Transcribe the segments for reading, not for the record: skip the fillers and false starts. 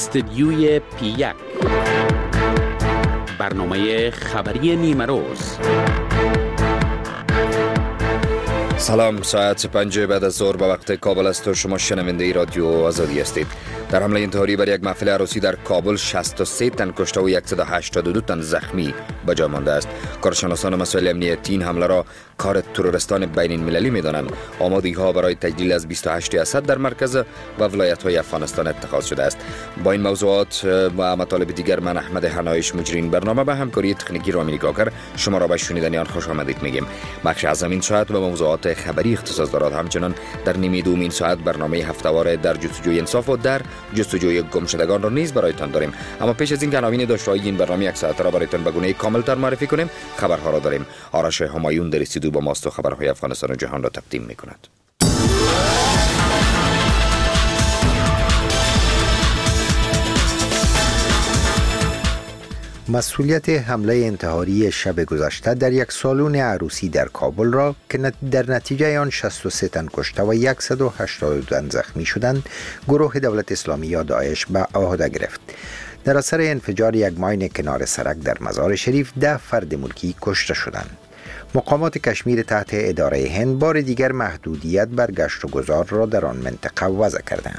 استدیوی پی1 برنامه خبری نیمه روز. سلام، ساعت 5 بعد از ظهر به وقت کابل است و شما شنونده رادیو آزادی هستید. در حمله انتحاری بر یک محفل عروسی در کابل 63 تن کشته و 182 تن زخمی به جا مانده است. کارشناسان مسائل امنیتی این حمله را کار تروریستان بین المللی می‌دانند. آمادگی ها برای تجلیل از 28 اسد در مرکز و ولایت‌های افغانستان اتخاذ شده است. با این موضوعات و مطالب دیگر من احمد حنایش مجری برنامه به همکاری تکنیکی رامین گاکر شما را به شنیدن آن خوش آمدید میگیم. بخش از این ساعت به موضوعات خبری اختصاص دارد. همچنان در نیمه دوم ساعت برنامه هفته‌وار در جستجوی انصاف و در جستجوی گمشدگان را نیز برایتان داریم. اما پیش از این که عناوین داشته‌های این برنامه یک ساعت را برایتان به گونه کامل‌تر معرفی کنیم، خبرها را داریم. آرش همایون در استودیو با ماست و خبرهای افغانستان و جهان را تقدیم می‌کند. مسئولیت حمله انتحاری شب گذشته در یک سالن عروسی در کابل را که در نتیجه آن 63 تن کشته و 182 تن زخمی شدند، گروه دولت اسلامی یا داعش به عهده گرفت. در اثر انفجار یک ماین کنار سرک در مزار شریف 10 فرد ملکی کشته شدند. مقامات کشمیر تحت اداره هند بار دیگر محدودیت بر گشت و گذار را در آن منطقه وضع کردند.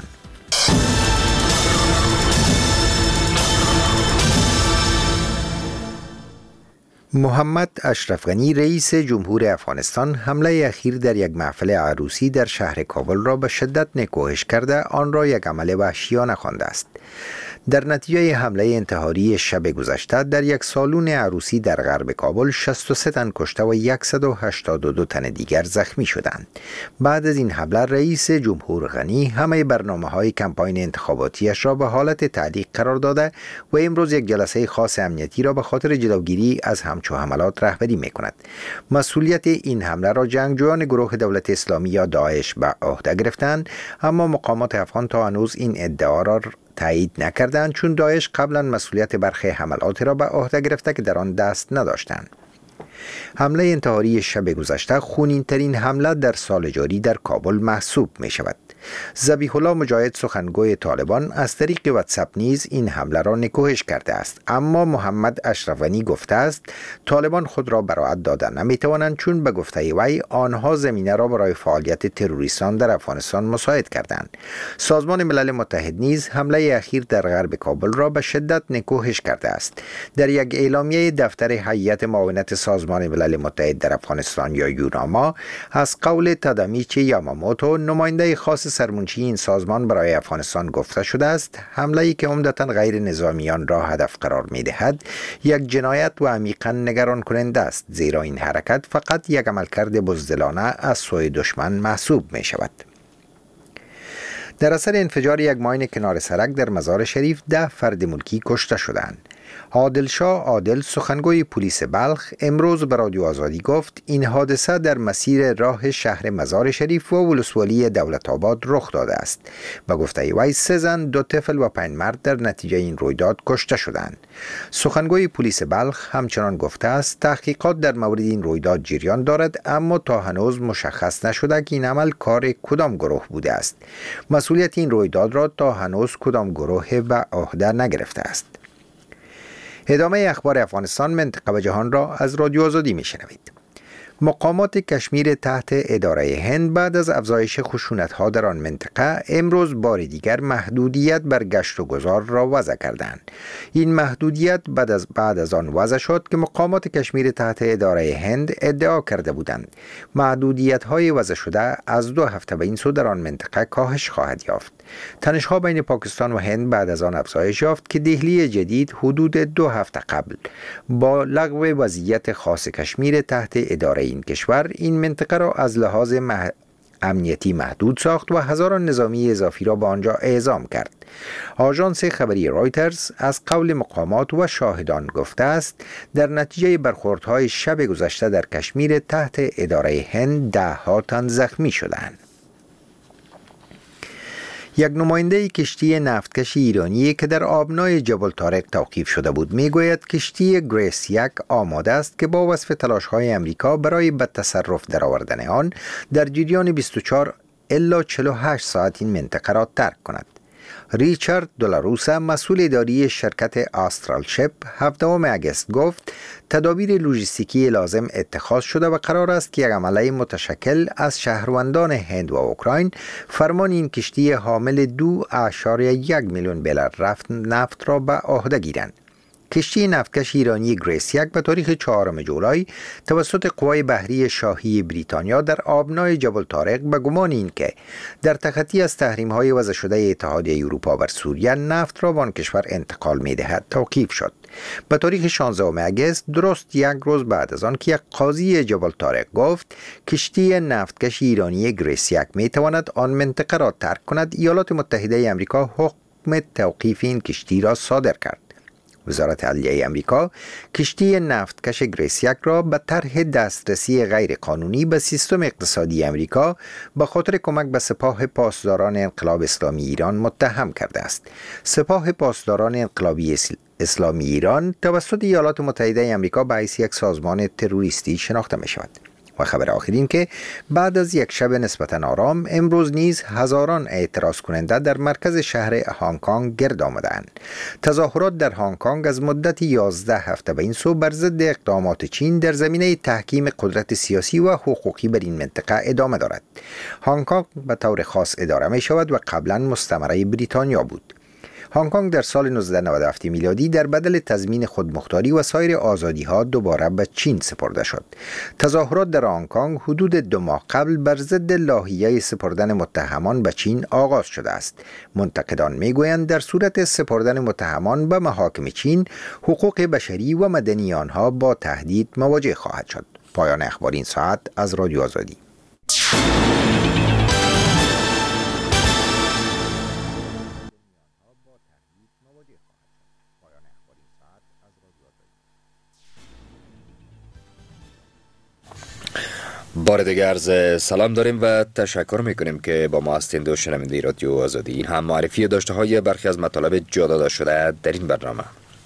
محمد اشرف غنی رئیس جمهور افغانستان حمله اخیر در یک محفل عروسی در شهر کابل را به شدت نکوهش کرده آن را یک عمل وحشیانه خوانده است. در نتیجه حمله انتحاری شب گذشته در یک سالن عروسی در غرب کابل 63 تن کشته و 182 تن دیگر زخمی شدند. بعد از این حمله رئیس جمهور غنی همه برنامه‌های کمپاین انتخاباتیش را به حالت تعلیق قرار داده و امروز یک جلسه خاص امنیتی را به خاطر جلوگیری از همچو حملات رهبری می‌کند. مسئولیت این حمله را جنگجویان گروه دولت اسلامی یا داعش به عهده گرفتند، اما مقامات افغان تا هنوز این ادعا را تایید نکردند، چون داعش قبلا مسئولیت برخی حملات را به عهده گرفته که در آن دست نداشتند. حمله انتحاری شب گذشته خونین‌ترین حمله در سال جاری در کابل محسوب می شود. ذبیح الله مجاهد سخنگوی طالبان از طریق واتساپ نیز این حمله را نکوهش کرده است، اما محمد اشرف غنی گفته است طالبان خود را براءت داده نمی‌توانند، چون به گفته وی آنها زمینه را برای فعالیت تروریستان در افغانستان مساعد کردند. سازمان ملل متحد نیز حمله اخیر در غرب کابل را به شدت نکوهش کرده است. در یک اعلامیه دفتر هیئت معاونت سازمان ملل متحد در افغانستان یا یوناما از قول تادامیچی یاماموتو، نماینده خاص سرمنشی این سازمان برای افغانستان، گفته شده است حمله‌ای که عمدتاً غیر نظامیان را هدف قرار می‌دهد یک جنایت و عمیقاً نگران کننده است، زیرا این حرکت فقط یک عملکرد بزدلانه از سوی دشمن محسوب می‌شود. در اثر انفجار یک ماین کنار سرک در مزار شریف 10 فرد ملکی کشته شدند. عادل شاه عادل سخنگوی پلیس بلخ امروز به رادیو آزادی گفت این حادثه در مسیر راه شهر مزار شریف و ولسوالی دولت آباد رخ داده است. به گفته وی 3 زن، 2 طفل و 5 مرد در نتیجه این رویداد کشته شدند. سخنگوی پلیس بلخ همچنان گفته است تحقیقات در مورد این رویداد جریان دارد، اما تا هنوز مشخص نشده که این عمل کار کدام گروه بوده است. مسئولیت این رویداد را تا هنوز کدام گروه به عهده نگرفته است. ادامه اخبار افغانستان، منطقه و جهان را از رادیو آزادی میشنوید. مقامات کشمیر تحت اداره هند بعد از افزایش خشونت‌ها در آن منطقه امروز بار دیگر محدودیت بر گشت و گذار را وضع کردند. این محدودیت بعد از آن وضع شد که مقامات کشمیر تحت اداره هند ادعا کرده بودند محدودیت‌های وضع شده از 2 هفته به این سو در آن منطقه کاهش خواهد یافت. تنش‌ها بین پاکستان و هند بعد از آن افزایش یافت که دهلی جدید حدود 2 هفته قبل با لغو وضعیت خاص کشمیر تحت اداره این کشور این منطقه را از لحاظ امنیتی محدود ساخت و هزاران نظامی اضافی را به آنجا اعزام کرد. آژانس خبری رایترز از قول مقامات و شاهدان گفته است در نتیجه برخوردهای شب گذشته در کشمیر تحت اداره هند 10 تن زخمی شدند. یک نماینده کشتی نفتکش ایرانی که در آبنای جبل طارق توقیف شده بود میگوید کشتی گریس 1 آماده است که با وصف تلاش‌های امریکا برای به تصرف درآوردن آن در جریان 24 الا 48 ساعت این منطقه را ترک کند. ریچارد دولاروسا مسئول اداری شرکت آسترال شپ 7 اگست گفت تدابیر لوجستیکی لازم اتخاذ شده و قرار است که یک عمله متشکل از شهروندان هند و اوکراین فرمان این کشتی حامل 2.1 میلیون بلر نفت را به عهده گیرند. کشتی نفتکش ایرانی گریس یک به تاریخ 4 جولای توسط قوای بحری شاهی بریتانیا در آبنای جبل طارق به گمان این که در تخطی از تحریم‌های وضع شده اتحادیه اروپا بر سوریه نفت را به آن کشور انتقال می‌دهد توقیف شد. به تاریخ 16 اگست درست یک روز بعد از آن که یک قاضی جبل طارق گفت کشتی نفتکش ایرانی گریس یک می‌تواند آن منطقه را ترک کند، ایالات متحده آمریکا حکم توقیف این کشتی را صادر کرد. وزارت عدلیه امریکا کشتی نفتکش گریس یک را به طرح دسترسی غیر قانونی به سیستم اقتصادی امریکا به خاطر کمک به سپاه پاسداران انقلاب اسلامی ایران متهم کرده است. سپاه پاسداران انقلابی اسلامی ایران توسط ایالات متحده آمریکا به حیث یک سازمان تروریستی شناخته می شود. و خبر آخر این که بعد از یک شب نسبتا آرام امروز نیز هزاران اعتراض کننده در مرکز شهر هنگ کنگ گرد آمدند. تظاهرات در هنگ کنگ از مدت 11 هفته به این سو بر ضد اقدامات چین در زمینه تحکیم قدرت سیاسی و حقوقی بر این منطقه ادامه دارد. هنگ کنگ به طور خاص اداره می شود و قبلا مستعمره بریتانیا بود. هنگ کنگ در سال 1997 میلادی در بدل تضمین خودمختاری و سایر آزادی‌ها دوباره به چین سپرده شد. تظاهرات در هنگ کنگ حدود 2 ماه قبل بر ضد لاهیه سپردن متهمان به چین آغاز شده است. منتقدان میگویند در صورت سپردن متهمان به محاکم چین، حقوق بشری و مدنی آنها با تهدید مواجه خواهد شد. پایان اخبار این ساعت از رادیو آزادی. بار دیگر عرض سلام داریم و تشکر میکنیم که با ما هستید و شنونده رادیو آزادی. این هم معرفی داشته های برخی از مطالب جا داده شده در این برنامه.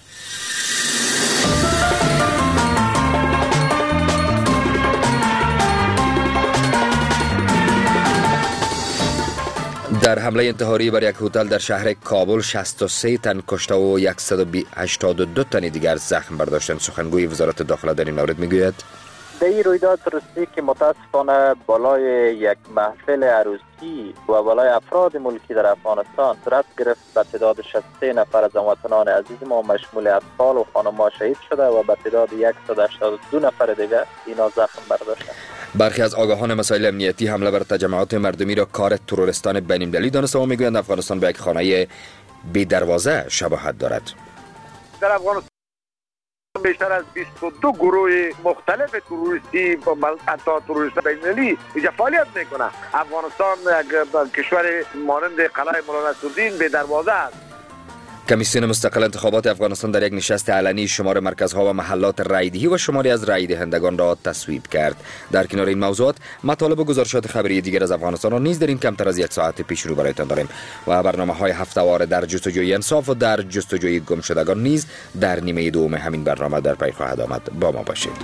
در حمله انتحاری بر یک هتل در شهر کابل 63 تن کشته و 182 تن دیگر زخم برداشتند. سخنگوی وزارت داخله در این مورد میگوید در این رویداد توریستی که متاسفانه بالای یک محفل عروسی و بالای افراد ملکی در افغانستان صورت گرفت، به تعداد 63 نفر از هموطنان عزیز ما مشمول اطفال و خانم‌ها شهید شده و به تعداد 182 نفر دیگر اینا زخم برداشتند. برخی از آگاهان مسائل امنیتی حمله بر تجمعات مردمی را کار تروریستان بین‌المللی دانسته و میگویند افغانستان به یک خانه بی دروازه شباهت دارد. در افغانستان بیشتر از 22 گروه مختلف تروریستی حتی تروریست بین‌المللی اینجا فعالیت میکنه. افغانستان یک کشور مانند قلعه مولانا نصرالدین به دروازه است. کمیسیون مستقل انتخابات افغانستان در یک نشست علنی شمار مرکزها و محلات رایدهی و شماری از رای دهندگان را تصویب کرد. در کنار این موضوعات مطالب و گزارشات خبری دیگر از افغانستان را نیز در این کمتر از یک ساعت پیش رو برایتان داریم و برنامه‌های هفته‌وار در جستجوی انصاف و در جستجوی گمشدگان نیز در نیمه دوم همین برنامه در پی خواهد آمد. با ما باشید.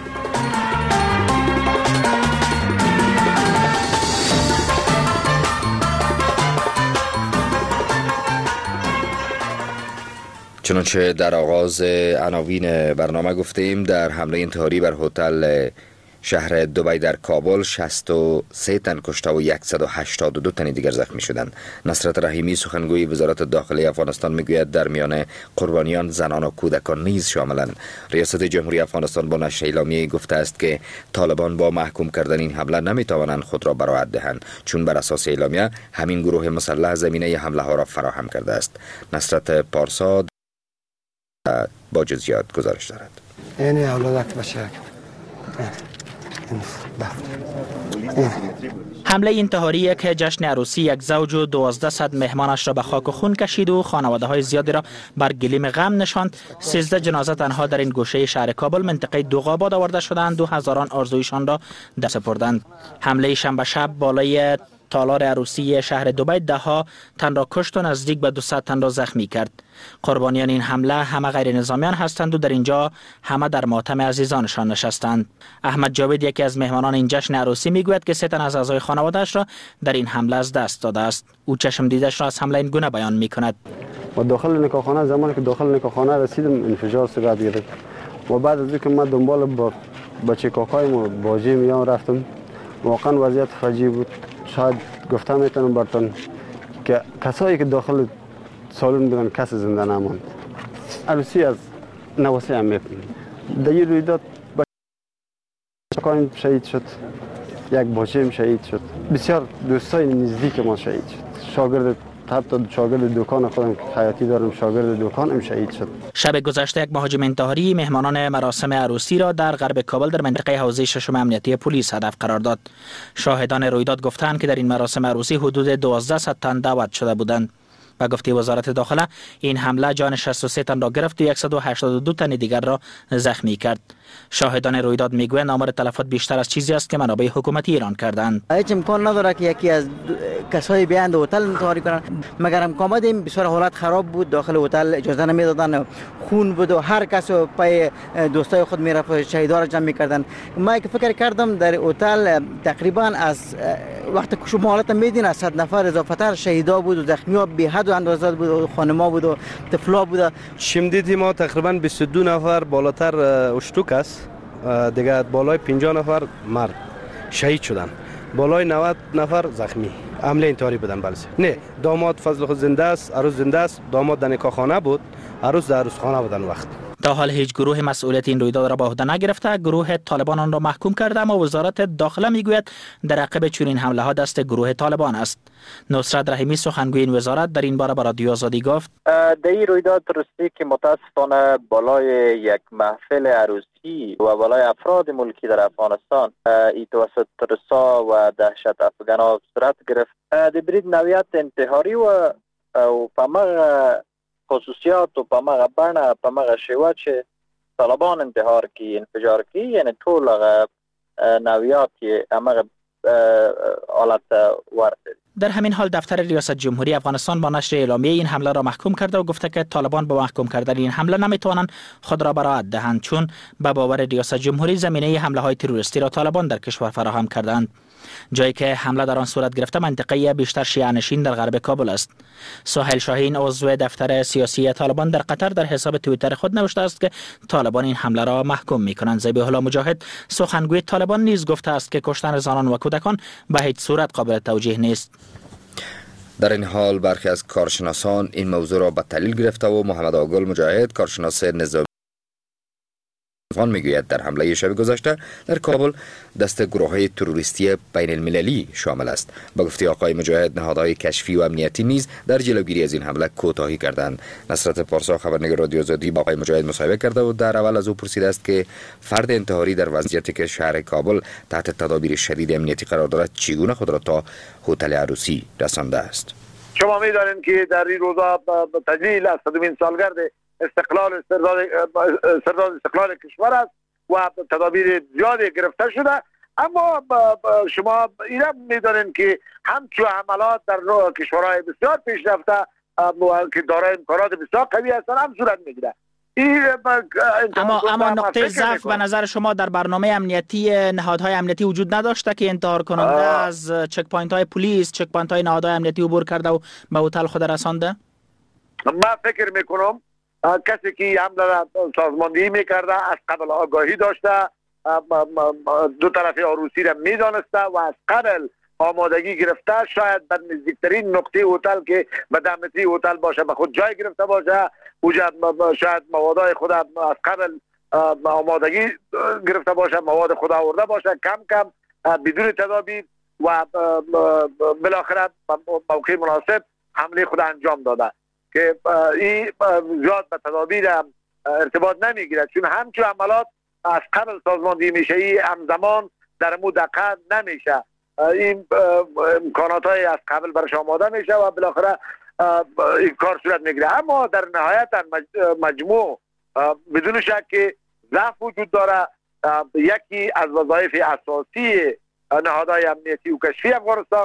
چنانچه در آغاز عناوین برنامه گفتیم، در حمله انتحاری بر هتل شهر دبی در کابل 63 تن کشته و 182 تن دیگر زخمی شدند. نصرت رحیمی سخنگوی وزارت داخله افغانستان میگوید در میان قربانیان زنان و کودکان نیز شاملند. ریاست جمهوری افغانستان با نشر اعلامیه‌ای گفته است که طالبان با محکوم کردن این حمله نمیتوانند خود را براءت دهند، چون بر اساس اعلامیه همین گروه مسلح زمینه حمله ها را فراهم کرده است. نصرت پارسا با جزئیات گزارش دارد. این اولادک بشه. حمله انتحاری که جشن عروسی یک زوج و 1200 مهمانش را به خاک و خون کشید و خانواده های زیادی را بر گلیم غم نشاند. 13 جنازه تنها در این گوشه شهر کابل منطقه دوغاباد آورده شدند و هزاران آرزویشان را دست سپردند. حمله شنبه شب بالای تالار عروسی شهر دبی دهها تن را کشت و نزدیک به 200 تن را زخمی کرد. قربانیان این حمله همه غیر نظامیان هستند و در اینجا همه در ماتم عزیزانشان نشستند. احمد جاوید یکی از مهمانان این جشن عروسی میگوید که 3 تن از اعضای خانواده‌اش را در این حمله از دست داده است. او چشم دیدش را از حمله این گونه بیان میکند. و داخل نکاحخانه زمانی که داخل نکاحخانه رسیدم انفجار صورت گرفت و بعد از اینکه من دنبال با بچه کاکایم و باجی میام رفتم. واقعا وضعیت فجیع بود. شاید گفته میتونم براتون که کسایی که داخل سالن بودن کس زنده نماند. عروسی از نواسه اهمیت در این رویداد بچه‌کایم شهید شد، یک باجیم شهید شد، بسیار دوستای نزدیک ما شهید شد. شاگرد حتی شاگرد دکان خودم که خیاطی دارم، شاگرد دکانم شهید شد. شب گذشته یک مهاجم انتحاری مهمانان مراسم عروسی را در غرب کابل در منطقه حوزه ششم امنیتی پلیس هدف قرار داد. شاهدان رویداد گفتند که در این مراسم عروسی حدود 1200 تن دعوت شده بودند. به گفته وزارت داخله این حمله جان 63 تن را گرفت و 182 تن دیگر را زخمی کرد. شاهدان رویداد میگویند آمار تلفات بیشتر از چیزی است که منابع حکومتی اعلام کردند. هیچ امکان نداره که یکی از کسایی بیان در هتل انتحاری کنند، مگر امکان آمدیم بسیار حالت خراب بود. داخل هتل اجازه نمیدادن، خون بود و هر کس پای دوستای خود میرفت شهیدا را جمع میکردن. من که فکر کردم در هتل تقریبا از وقتی که شما حالت میدین از 100 نفر اضافه تر شهیدا بود و زخمی‌ها به حد و اندازه بود و خانم‌ها بود و طفلا بود. شمدیدی ما تقریبا 22 نفر بالاتر اشتوک است، دیگه بالای 50 نفر مرد شهید شدن، بالای 90 نفر زخمی. حمله انتحاری بودن. بله نه، داماد فضل خود زنده است، عروس زنده است. داماد در نکاحخانه بود، عروس در عروسخانه بودن وقت. تا حال هیچ گروه مسئولیت این رویداد را به عهده نگرفته. گروه طالبان آن را محکوم کرده، اما وزارت داخله میگوید در عقب چنین حمله ها دست گروه طالبان است. نصرت رحیمی سخنگوی این وزارت در این باره به رادیو آزادی گفت در این رویداد رسیده که متاسفانه بالای یک محفل عروسی و بالای افراد ملکی در افغانستان ای توسط ترسا و دهشت افغانا صورت گرفت. در برید نویت انتحاری و پمغ خصوصیات و پمغ بنا پمغ شیوه چه طالبان انتحار کی انفجار کی یعنی طول نویات امغ حالت ورد. در همین حال دفتر ریاست جمهوری افغانستان با نشر اعلامیه این حمله را محکوم کرده و گفته که طالبان با محکوم کردن این حمله نمیتوانند خود را براءت دهند، چون به باور ریاست جمهوری زمینه حمله های تروریستی را طالبان در کشور فراهم کردند. جایی که حمله در آن صورت گرفته منطقه بیشتر شیعه نشین در غرب کابل است. سهیل شاهین عضو دفتر سیاسی طالبان در قطر در حساب توییتر خود نوشته است که طالبان این حمله را محکوم می‌کنند. ذبیح الله مجاهد سخنگوی طالبان نیز گفته است که کشتن زنان و کودکان به هیچ صورت قابل توجیه نیست. در این حال برخی از کارشناسان این موضوع را به دلیل گرفته و محمد آگل مجاهد کارشناس نظامی میگوید در حمله شب گذشته در کابل دست گروه‌های تروریستی بین المللی شامل است. با گفته آقای مجاهد نهادهای کشفی و امنیتی نیز در جلوگیری از این حمله کوتاهی کردند. نصرت پارسا خبرنگار رادیو آزادی با آقای مجاهد مصاحبه کرده و در اول از او پرسیده است که فرد انتحاری در وضعیتی که شهر کابل تحت تدابیر شدید امنیتی قرار دارد چگونه خود را تا هتل عروسی رسانده است. شما می‌دانید که در این روزا تجلیل از 100مین سالگرد استقلال کشور است و تدابیر زیادی گرفته شده، اما شما اینا می‌دانید که همچون عملات در کشورهای بسیار پیشرفته که دارای امکانات بسیار قوی هستند هم صورت می‌گیرد. اما نقطه ضعف به نظر شما در برنامه امنیتی نهادهای امنیتی وجود نداشته که انتحار کننده از چک پوینت های پلیس، چک پوینت های نهادهای امنیتی عبور کرده و به هتل خود رسانده؟ من فکر میکنم کسی که حمله را سازماندهی میکرده از قبل آگاهی داشته، دو طرف عروسی را میدانسته و از قبل آمادگی گرفته، شاید در نزدیکترین نقطه هتل که به دمتری هتل باشه به خود جای گرفته باشه، شاید موادهای خود از قبل آمادگی گرفته باشه، مواد خود آورده باشه کم کم بدون تدابیر و بالاخره موقع مناسب حمله خود انجام داده که این زیاد به تدابیر ارتباط نمیگیرد، چون همچون عملات از قبل سازماندهی میشه، این همزمان در مو دقیقه نمیشه، این امکانات های از قبل برش آماده میشه و بالاخره این کار صورت میگیره. اما در نهایت مجموع بدون شک که ضعف وجود داره. یکی از وظایف اساسی نهادهای امنیتی و کشفی افغانستان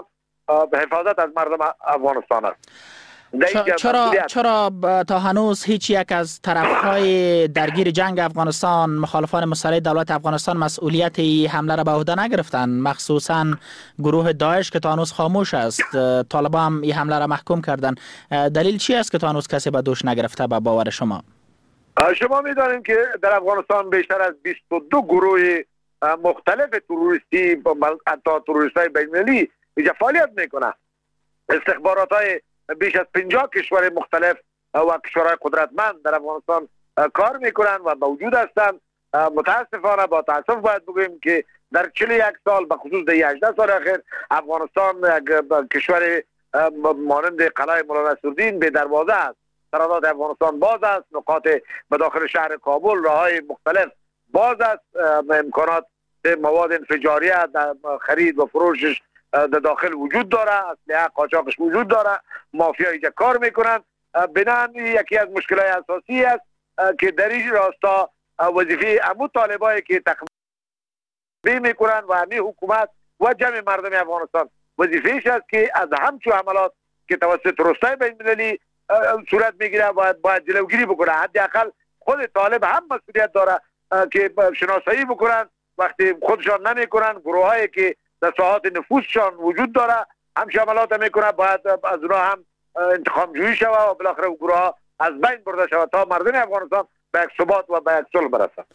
حفاظت از مردم افغانستان است. چرا تا هنوز هیچ یک از طرفهای درگیر جنگ افغانستان، مخالفان مسلح دولت افغانستان، مسئولیت حمله را به عهده نگرفتند؟ مخصوصا گروه داعش که تا هنوز خاموش است. طالبان هم این حمله را محکوم کردند. دلیل چی است که تا هنوز کسی به دوش نگرفته به باور شما؟ شما می‌دانید که در افغانستان بیشتر از 22 گروه مختلف تروریستی، حتی تروریست‌های بین‌المللی اینجا فعالیت میکنند. استخبارات‌های بیش از 50 کشور مختلف و کشورهای قدرتمند در افغانستان کار میکنند و موجود هستند. متاسفانه با تاسف باید بگوییم که در 41 سال به خصوص در 18 سال اخیر افغانستان یک کشور مانند قلعه مولانا نصرالدین به دروازه است. سرحدات افغانستان باز است، نقاط به داخل شهر کابل راههای مختلف باز است، امکانات مواد انفجاریه در خرید و فروشش در داخل وجود داره، اسلحه قاچاقش وجود داره، مافیا اینجا کار میکنن. بنان یکی از مشکلات اساسی است که در این راستا وظیفه امو طالبایی که تقویه میکنن و همی حکومت و جمع مردم افغانستان وظیفهش است که از همچون عملات که توسط روستای بین المللی صورت میگیره باید جلوگیری بکنه. حداقل خود طالب هم مسئولیت داره که شناسایی بکنن. وقتی خودشان نمیکنن، گروهایی که در ساحات نفوذشان وجود داره همچه عملات میکنه، باید از اونها هم انتقام جویی شود و بالاخره گروه ها از بین برده شود تا مردم افغانستان به یک ثبات و به یک صلح برسند.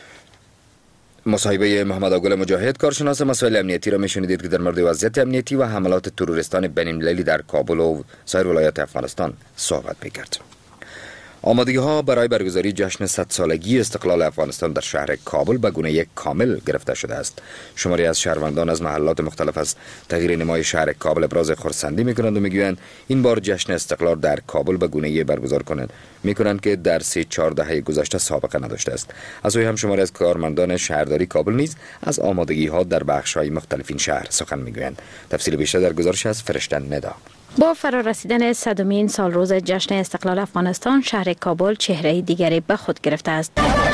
مصاحبه محمد آقل مجاهد، کارشناس مسائل امنیتی را میشنیدید که در مورد وضعیت امنیتی و حملات تروریستان بین‌المللی در کابل و سایر ولایات افغانستان صحبت میکرد. آمادگی ها برای برگزاری جشن 100 سالگی استقلال افغانستان در شهر کابل به گونه کامل گرفته شده است. شماری از شهروندان از محلات مختلف از تغییر نمای شهر کابل ابراز خرسندی میکنند و میگویند این بار جشن استقلال در کابل به گونه برگزار کنند میکنند که در 3-4 دهه گذشته سابقه نداشته است. از سوی هم شماری از کارمندان شهرداری کابل نیز از آمادگی ها در بخش های مختلف این شهر سخن میگویند. تفصیل بیشتر در گزارش از فرشته ندا. با فرارسیدن 100مین سالروز جشن استقلال افغانستان، شهر کابل چهره دیگری به خود گرفته است.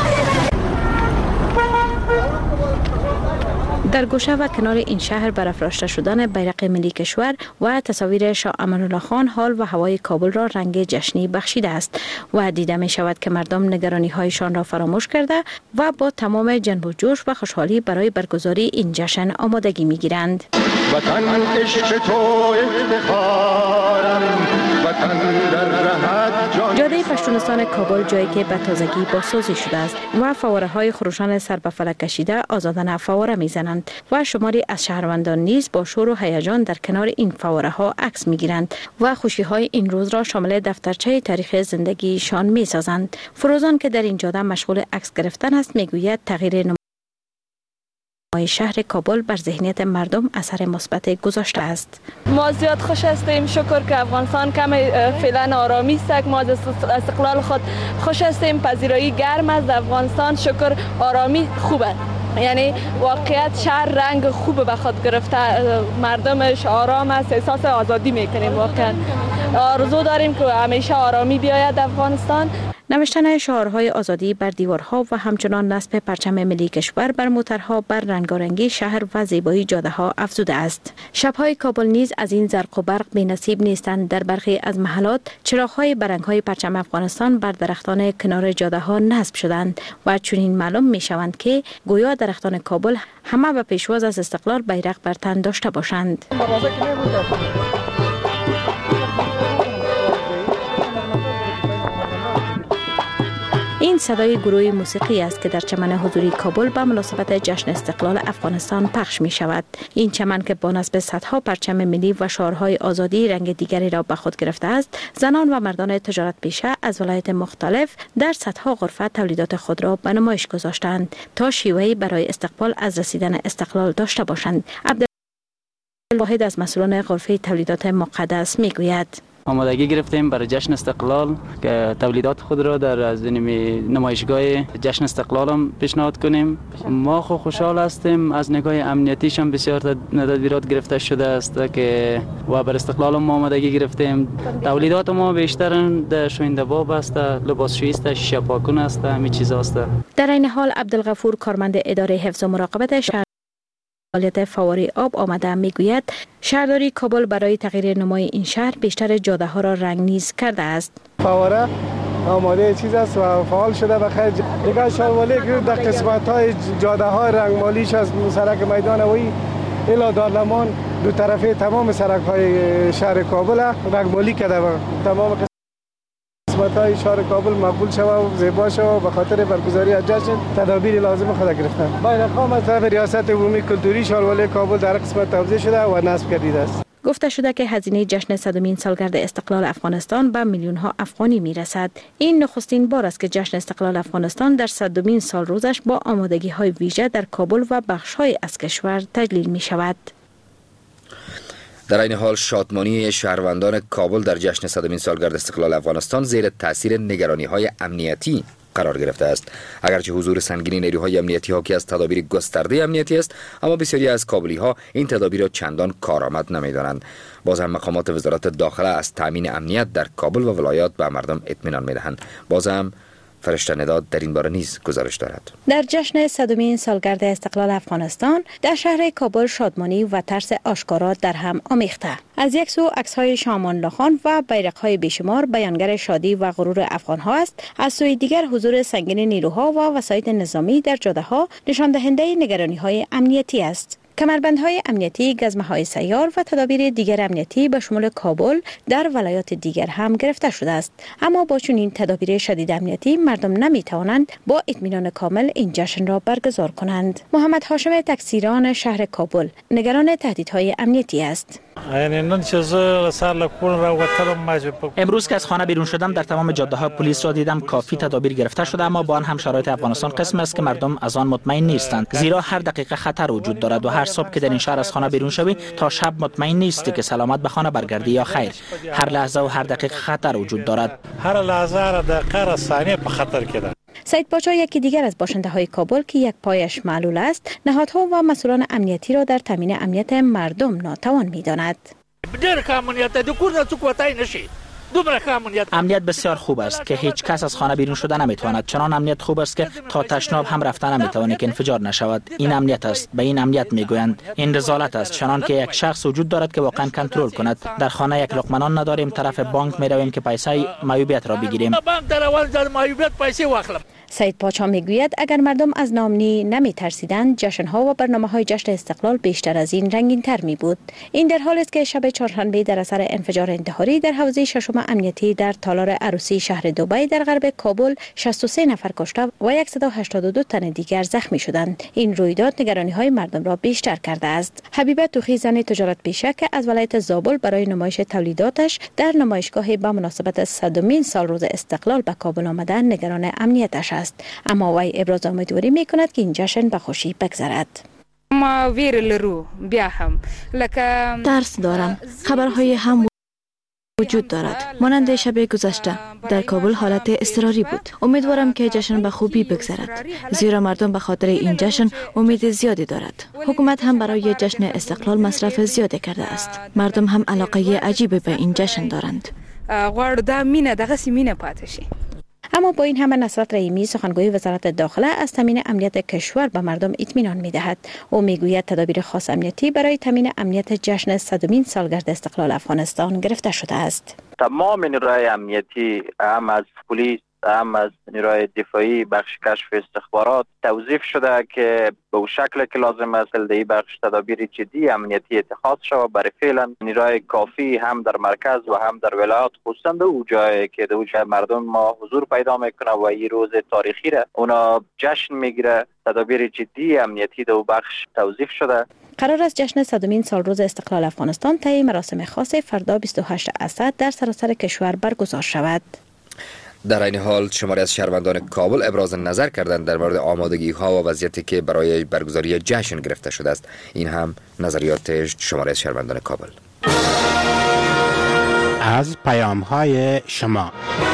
در گوشه و کنار این شهر برافراشته شدن بیرق ملی کشور و تصاویر شاه امان‌الله خان حال و هوای کابل را رنگ جشنی بخشیده است و دیده می شود که مردم نگرانی هایشان را فراموش کرده و با تمام جنب و جوش و خوشحالی برای برگزاری این جشن آمادگی می گیرند. وطن عشق تو افتخارم، وطن در رهت جان. جاده پشتونستان کابل جایی که به تازگی بازسازی شده است و فواره های خروشان سر به فلک کشیده آزادانه فواره میزنند و شماری از شهروندان نیز با شور و هیجان در کنار این فواره ها عکس میگیرند و خوشی های این روز را شامل دفترچه تاریخ زندگیشان میسازند. فروزان که در این جاده مشغول عکس گرفتن است میگوید تغییر شهر کابل بر ذهنیت مردم اثر مثبت گذاشته است. ما زیاد خوش هستیم، شکر که افغانستان کم فعلا آرامی است. ما از استقلال خود خوش هستیم، پذیرایی گرم است افغانستان، شکر آرامی خوبه. یعنی واقعیت شهر رنگ خوب به خود گرفته، مردمش آرام است، احساس آزادی میکنیم. واقعا آرزو داریم که همیشه آرامی بیاید افغانستان. نوشتن شعارهای آزادی بر دیوارها و همچنان نصب پرچم ملی کشور بر موترها بر رنگارنگی شهر و زیبایی جاده‌ها افزوده است. شب‌های کابل نیز از این زرق و برق بی‌نصیب نیستند. در برخی از محلات چراغ‌های برنگ‌های پرچم افغانستان بر درختان کنار جاده‌ها نصب شدند و چنین معلوم می‌شوند که گویا درختان کابل همه به پیشواز از استقلال بیرق بر تن داشته باشند. این صدای گروه موسیقی است که در چمن حضوری کابل به مناسبت جشن استقلال افغانستان پخش می شود. این چمن که با نصب صدها پرچم ملی و شعارهای آزادی رنگ دیگری را به خود گرفته است، زنان و مردان تجارت پیشه از ولایات مختلف در صدها غرفه تولیدات خود را به نمایش گذاشتند تا شیوهی برای استقبال از رسیدن استقلال داشته باشند. عبدالواحد از مسئولان غرفه تولیدات مقدس می گوید: آمادگی گرفتیم برای جشن استقلال که تولیدات خود را در از نمایشگاه جشن استقلال هم پیشنهاد کنیم. ما خوشحال هستیم، از نگاه امنیتیش هم بسیار تدبیرات گرفته شده است که و بر استقلال هم آمادگی گرفتیم. تولیدات ما بیشتر در شوینده باب است، لباسشویی است، شیشه پاکون است، همین چیزا است. در این حال عبدالغفور کارمند اداره حفظ و مراقبت شهر فعالیت فواره آب آمده میگوید شهرداری کابل برای تغییر نمای این شهر بیشتر جاده ها را رنگ‌نیز کرده است. فواره آماده چیز است و فعال شده بخیر. دیگر شالوالی که در قسمت های جاده های رنگمالیش از سرک میدان وی الی دارلمان دو طرفه تمام سرک های شهر کابل رنگمالی کرده و تمام قسمت های شهر کابل مقبول شده و زیبا شده و به خاطر برگزاری از جشن تدابیر لازم خود گرفتن. بیرقام از طرف ریاست عمومی کلتوری شالوالی کابل در قسمت توزیع شده و نصب گردیده است. گفته شده که هزینه جشن 100مین سالگرد استقلال افغانستان به میلیون ها افغانی میرسد. این نخستین بار است که جشن استقلال افغانستان در 100مین سال روزش با آمادگی های ویژه در کابل و بخش های از کشور تجلیل می شود. در این حال شادمانی شهروندان کابل در جشن 100مین سالگرد استقلال افغانستان زیر تاثیر نگرانی‌های امنیتی قرار گرفته است. اگرچه حضور سنگین نیروهای امنیتی حاکی از تدابیر گسترده امنیتی است، اما بسیاری از کابلی‌ها این تدابیر را چندان کارآمد نمی‌دانند. باز هم مقامات وزارت داخله از تامین امنیت در کابل و ولایات به مردم اطمینان می‌دهند. باز هم فرشته نداد در این باره نیز گزارش دارد. در جشن 100مین سالگرد استقلال افغانستان در شهر کابل شادمانی و ترس آشکارا در هم آمیخته. از یک سو عکس‌های شامان خان و بیرق‌های بیشمار بیانگر شادی و غرور افغان‌ها است، از سوی دیگر حضور سنگین نیروها و وسایط نظامی در جاده‌ها نشان دهنده نگرانی‌های امنیتی است. کمربندهای امنیتی، گزمه‌های سیار و تدابیر دیگر امنیتی به شمول کابل در ولایات دیگر هم گرفته شده است. اما با چنین تدابیر شدید امنیتی مردم نمی‌توانند با اطمینان کامل این جشن را برگزار کنند. محمد هاشم تکثیران شهر کابل نگران تهدیدهای امنیتی است. امروز که از خانه بیرون شدم در تمام جاده‌ها پلیس را دیدم. کافی تدابیر گرفته شده، اما با آن هم شرایط افغانستان قسم است که مردم از آن مطمئن نیستند، زیرا هر دقیقه خطر وجود دارد و هر صبح که در این شهر از خانه بیرون شوی تا شب مطمئن نیستی که سلامت به خانه برگردی یا خیر. هر لحظه و هر دقیقه خطر وجود دارد. هر لحظه و دقیقه ثانیه به خطر کده. سید پاچا یکی دیگر از باشنده های کابل که یک پایش معلول است، نهادها و مسئولان امنیتی را در تامین امنیت مردم ناتوان می‌داند. امنیت بسیار خوب است که هیچ کس از خانه بیرون شده نمیتواند. چنان امنیت خوب است که تا تشناب هم رفتن نمیتوانید که انفجار نشود. این امنیت است. به این امنیت میگویند. این رذالت است. چنان که یک شخص وجود دارد که واقعا کنترل کند. در خانه یک لقمه نان نداریم، طرف بانک میرویم که پیسه معیوبیت را بگیریم. سید پاچا میگوید اگر مردم از ناامنی نمی ترسیدند، جشن‌ها و برنامه‌های جشن استقلال بیشتر از این رنگین‌تر می بود. این در حالی است که شب چهارشنبه در اثر انفجار انتحاری در حوزه ششم امنیتی در تالار عروسی شهر دبی در غرب کابل 63 نفر کشته و 182 تن دیگر زخمی شدند. این رویداد نگرانی‌های مردم را بیشتر کرده است. حبیبه توخی، زن تجارت پیشه که از ولایت زابل برای نمایش تولیداتش در نمایشگاه به مناسبت 100مین سال روز استقلال به کابل آمده، نگران امنیتش است. اما وی ابراز امیدواری می‌کند که این جشن به خوشی بگذرد. ما ویر لرو بیا هم لکه درس دارم. خبرهای هم وجود دارد. مانند شب گذشته در کابل حالت اضطراری بود. امیدوارم که جشن به خوبی بگذرد، زیرا مردم به خاطر این جشن امید زیادی دارد. حکومت هم برای جشن استقلال مصرف زیادی کرده است. مردم هم علاقه عجیبی به این جشن دارند. غواړو دا مینه دغه سیمینه پاتې شي. اما با این همه نصرت رحیمی، سخنگوی وزارت داخله، از تامین امنیت کشور به مردم اطمینان می‌دهد. او میگوید تدابیر خاص امنیتی برای تامین امنیت جشن 100مین سالگرد استقلال افغانستان گرفته شده است. تمام نیروهای امنیتی، هم از پلیس، هم از نیروهای دفاعی، بخش کشف استخبارات توظیف شده که به اون شکل که لازم است در بخش تدابیر جدی امنیتی اتخاذ شود. برای فعلا نیروهای کافی هم در مرکز و هم در ولایات، خصوصا در اون جایی که در اون جای مردم ما حضور پیدا میکنه و این روز تاریخی را اونا جشن میگیره، تدابیر جدی امنیتی در اون بخش توظیف شده. قرار است جشن 100مین سال روز استقلال افغانستان طی مراسم خاص فردا 28 اسد در سراسر کشور برگزار شود. در این حال شماری از شهروندان کابل ابراز نظر کردند در مورد آمادگی ها و وضعیتی که برای برگزاری جشن گرفته شده است. این هم نظریات شماری از شهروندان کابل. از پیام های شما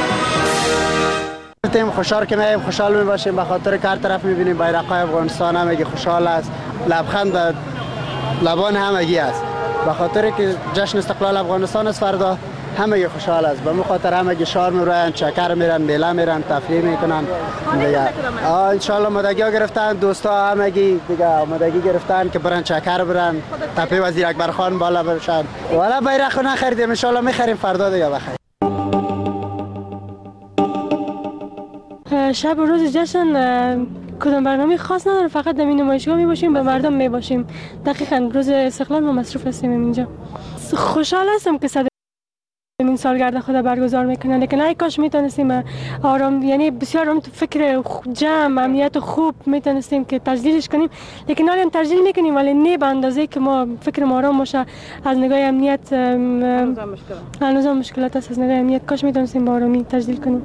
خوشحال که میایم، خوشحال می باشیم به خاطر که هر طرف میبینیم بیرق‌های افغانستان همگی خوشحال است، لبخند به لبان همگی است به خاطر که جشن استقلال افغانستان است فردا همه خوشحال است. به خاطر همه شار میرن، چکر میرن، میله میرن، تفریح میکنن دیگه. ان شاء الله آمادگی گرفتن، دوستا همگی دیگه آمادگی گرفتن که برن چکر برن، تپه وزیر اکبر خان بالا برشن. والا بیرق نخریدیم، ان شاء الله میخریم فردا دیگه بخیر. شب و روز جشن کدام برنامه خاص نداره، فقط در این نمایشگاه می باشیم، به مردم می باشیم. دقیقاً روز استقلال ما مصروف هستیم اینجا. خوشحال هستم که این سالگرد خدا برگزار میکنن، لیکن ای کاش میتونستیم آرام، یعنی بسیار آرام تو فکر جمع امنیت خوب میتونستیم که تجلیلش کنیم، لیکن حالا تجلیل میکنیم ولی نه به اندازه که ما فکر ما آرام باشه. از نگاه امنیت هنوز مشکلات است. از نگاه امنیت کاش میتونستیم با آرامی تجلیل کنیم.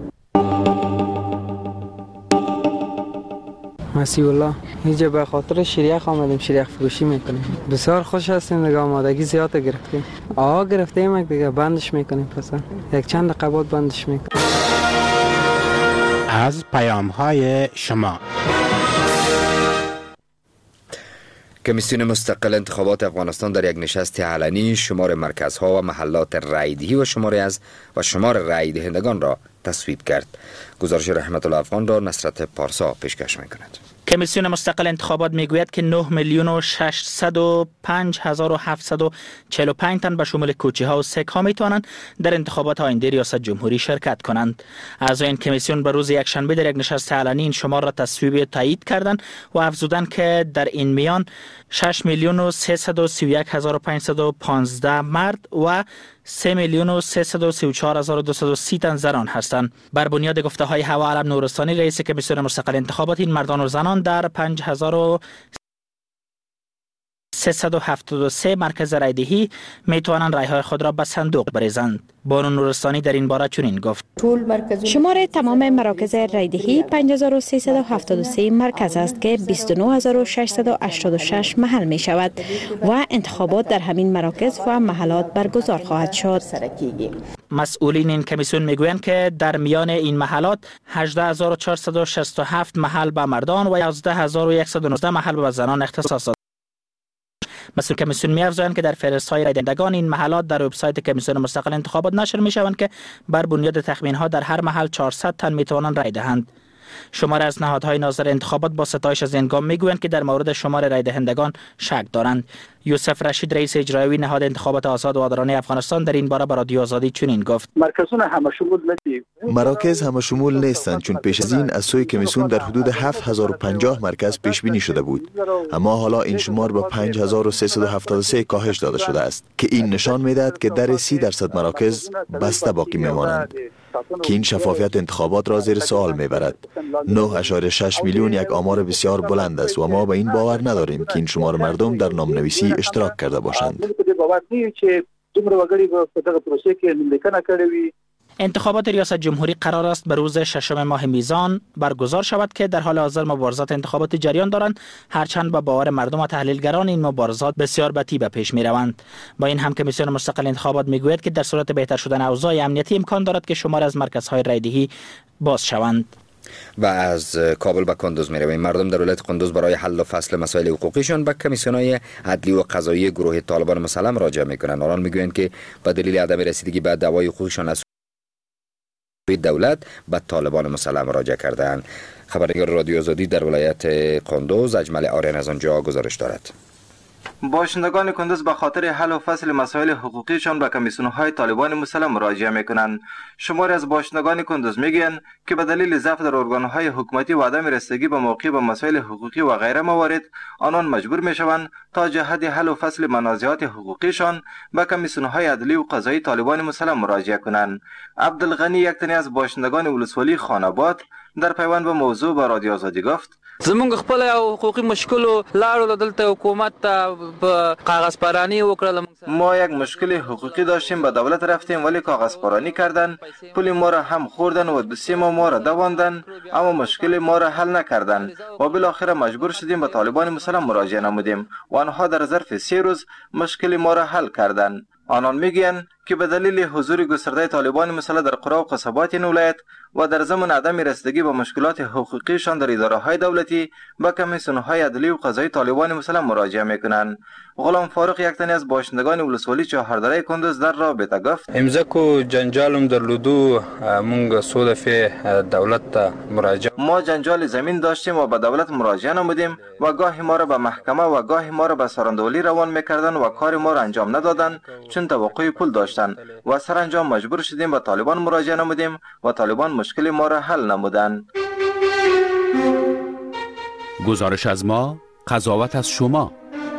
مسیح الله اینجا به خاطر شریخ آمدیم، شریخ فروشی میکنیم. بسیار خوش هستیم دیگه، آمادگی زیاد گرفتیم. گرفتیم دیگه، بندش میکنیم. پس یک چند دقیقه بندش میکنیم. از پیام‌های شما. کمیسیون مستقل انتخابات افغانستان در یک نشست علنی شمار مرکزها و محلات رایدهی و شمار رای دهندگان را تصویب کرد. گزارش رحمت الله افغان را نصرت پارسا پیشکش می‌کند. کمیسیون مستقل انتخابات میگوید که 9,605,745 تن به شمول کوچی ها و سک ها میتوانند در انتخابات آینده ریاست جمهوری شرکت کنند. اعضای این کمیسیون به روز یکشنبه در یک نشست علنی این شمار را تصویب تایید کردند و افزودند که در این میان 6,331,515 مرد و 3,334,230 تن زنان هستند. بر بنیاد گفته های هوا علم نورستانی رئیس کمیسیون مستقل انتخابات، این مردان و زنان در 5,373 مرکز رایدهی می توانند رای های خود را به صندوق بریزند. بانو نورستانی در این باره چنین گفت: شمار تمام مراکز رایدهی 5,373 مرکز است که 29,686 محل می شود و انتخابات در همین مراکز و محلات برگزار خواهد شد. مسئولین این کمیسیون میگویند که در میان این محلات 18,467 محل به مردان و 11,119 محل به زنان اختصاص دارد. مسئول کمیسیون می‌افزایند که در فهرست‌های رای دهندگان این محلات در وبسایت کمیسیون مستقل انتخابات نشر می‌شوند که بر بنیاد تخمین‌ها در هر محل 400 تن می‌توانند رای دهند. شمار از نهادهای ناظر انتخابات با ستایش از این گام میگویند که در مورد شمار رای دهندگان شک دارند. یوسف رشید رئیس اجرایی نهاد انتخابات آزاد و عادلانه افغانستان در این باره به رادیو آزادی چنین گفت: مراکز همه شمول نیستند، چون پیش از این از سوی کمیسیون در حدود 7050 مرکز پیش بینی شده بود، اما حالا این شمار به 5373 کاهش داده شده است که این نشان میدهد که در 30% مراکز بسته باقی میمانند که این شفافیت انتخابات را زیر سوال میبرد. 9.6 میلیون یک آمار بسیار بلند است و ما به این باور نداریم که این شمار مردم در نامنویسی اشتراک کرده باشند. انتخابات ریاست جمهوری قرار است به روز 6 ماه میزان برگزار شود که در حال حاضر مبارزات انتخاباتی جریان دارند، هرچند با باور مردم و تحلیلگران این مبارزات بسیار به تیز پیش می روند. با این هم کمیسیون مستقل انتخابات میگوید که در صورت بهتر شدن اوضاع امنیتی امکان دارد که شمار از مرکزهای رایدهی باز شوند. و از کابل به کندوز می رویم. مردم در ولایت کندوز برای حل و فصل مسائل حقوقیشان به کمیسیون‌های عدلی و قضایی گروه طالبان مسلح مراجعه می‌کنند. آنان می‌گویند که به دلیل عدم رسیدگی به دعوای حقوقشان از دولت به طالبان مسلح مراجعه کردند. خبرنگار رادیو آزادی در ولایت کندوز اجمل آریان از آنجا گزارش دارد. باشندگان کندوز به خاطر حل و فصل مسائل حقوقیشان به کمیسیون‌های طالبان مسلح مراجعه می‌کنند. شماری از باشندگان کندوز میگویند که به دلیل ضعف در ارگان‌های حکومتی و عدم رسیدگی به موقع به مسائل حقوقی و غیره موارد، آنان مجبور می‌شوند تا جهت حل و فصل منازعات حقوقیشان به کمیسیون‌های عدلی و قضایی طالبان مسلح مراجعه کنند. عبدالغنی یک تن از باشندگان ولسوالی خاناباد در پیوند به موضوع با رادیو آزادی گفت: زمونږ خپل حقوقي مشکل لاړو دلته حکومت ته کاغذ پرانی وکړل. ما یک مشکل حقوقی داشتیم، به دولت رفتیم ولی کاغذ پرانی کردن، پول ما را هم خوردن و دوسیه ما را دواندن، اما مشکل ما را حل نکردن و بالاخره مجبور شدیم به طالبان مسلح مراجعه نمودیم و آنها در ظرف 3 روز مشکل ما را حل کردند. آنان میگویند که به دلیل حضور گسترده طالبان مسلح در قرى و قصبات این ولایت و در ضمن عدم رسیدگی به مشکلات حقوقیشان در اداره‌های دولتی به کمیسیون‌های عدلی و قضایی طالبان مسلح مراجعه می‌کنند. غلام فاروق یک تن از باشندگان ولسوالی چهاردره کندوز در رابطه گفت: امضا کو جنجالم در لودو مونږ څو دفعه دولت ته مراجعه ما جنجال زمین داشتیم و به دولت مراجعه نمودیم و گاهی ما را به محکمه و گاهی ما را به سراندولی روان می‌کردند و کار ما را انجام ندادند چون توقع پول داشتند و سرانجام مجبور شدیم به طالبان مراجعه نمودیم و طالبان مشکل ما را حل نمودند. گزارش از ما، قضاوت از شما.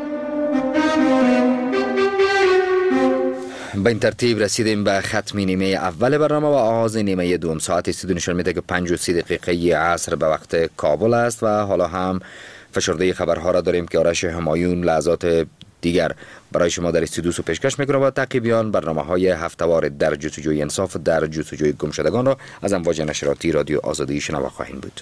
به این ترتیب رسیدیم به ختم نیمه اول برنامه و آغاز نیمه دوم. ساعت استودیو نشان میده که 5:30 عصر به وقت کابل است و حالا هم فشرده خبرها را داریم که آرش همایون لحظات دیگر برای شما در استودیو پیشکش میکنه و تعقیبیان برنامه‌های هفته‌وار در جستجوی انصاف و در جستجوی گمشدگان را از امواج نشراتی رادیو آزادی شنوا خواهیم بود.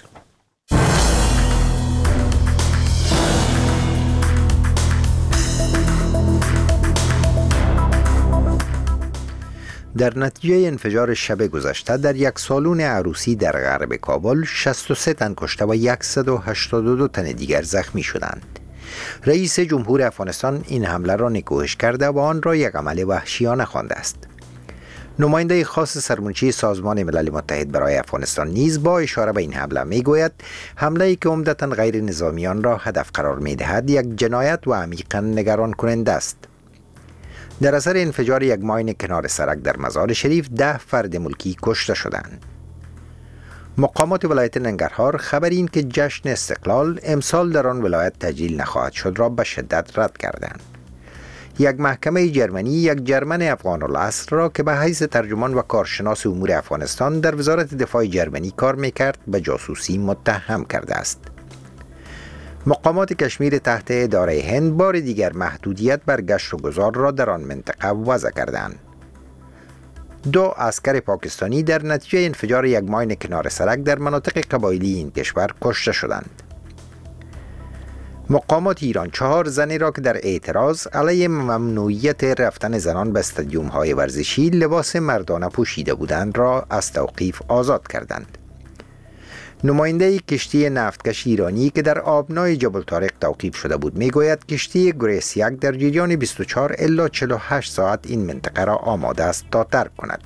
در نتیجه انفجار شب گذشته در یک سالن عروسی در غرب کابل 63 تن کشته و 182 تن دیگر زخمی شدند. رئیس جمهور افغانستان این حمله را نکوهش کرده و آن را یک عمل وحشیانه خوانده است. نماینده خاص سرمنشی سازمان ملل متحد برای افغانستان نیز با اشاره به این حمله میگوید حمله‌ای که عمدتاً غیر نظامیان را هدف قرار می‌دهد یک جنایت و عمیقاً نگران کننده است. در اثر انفجار یک ماین کنار سرک در مزار شریف 10 فرد ملکی کشته شدند. مقامات ولایت ننگرهار خبر این که جشن استقلال امسال در آن ولایت تجلیل نخواهد شد را به شدت رد کردند. یک محکمه جرمنی یک جرمن افغان الاصل را که به حیث ترجمان و کارشناس امور افغانستان در وزارت دفاع جرمنی کار میکرد به جاسوسی متهم کرده است. مقامات کشمیر تحت اداره هند بار دیگر محدودیت بر گشت و گذار را در آن منطقه وضع کردند. 2 عسکر پاکستانی در نتیجه انفجار یک ماین کنار سرک در مناطق قبایلی این کشور کشته شدند. مقامات ایران 4 زنی را که در اعتراض علیه ممنوعیت رفتن زنان به استادیوم‌های ورزشی لباس مردانه پوشیده بودند را از توقیف آزاد کردند. نماینده کشتی نفتکش ایرانی که در آبنای جبل طارق توقیف شده بود میگوید کشتی گریس 1 در جریان 24 الی 48 ساعت این منطقه را آماده است تا ترک کند.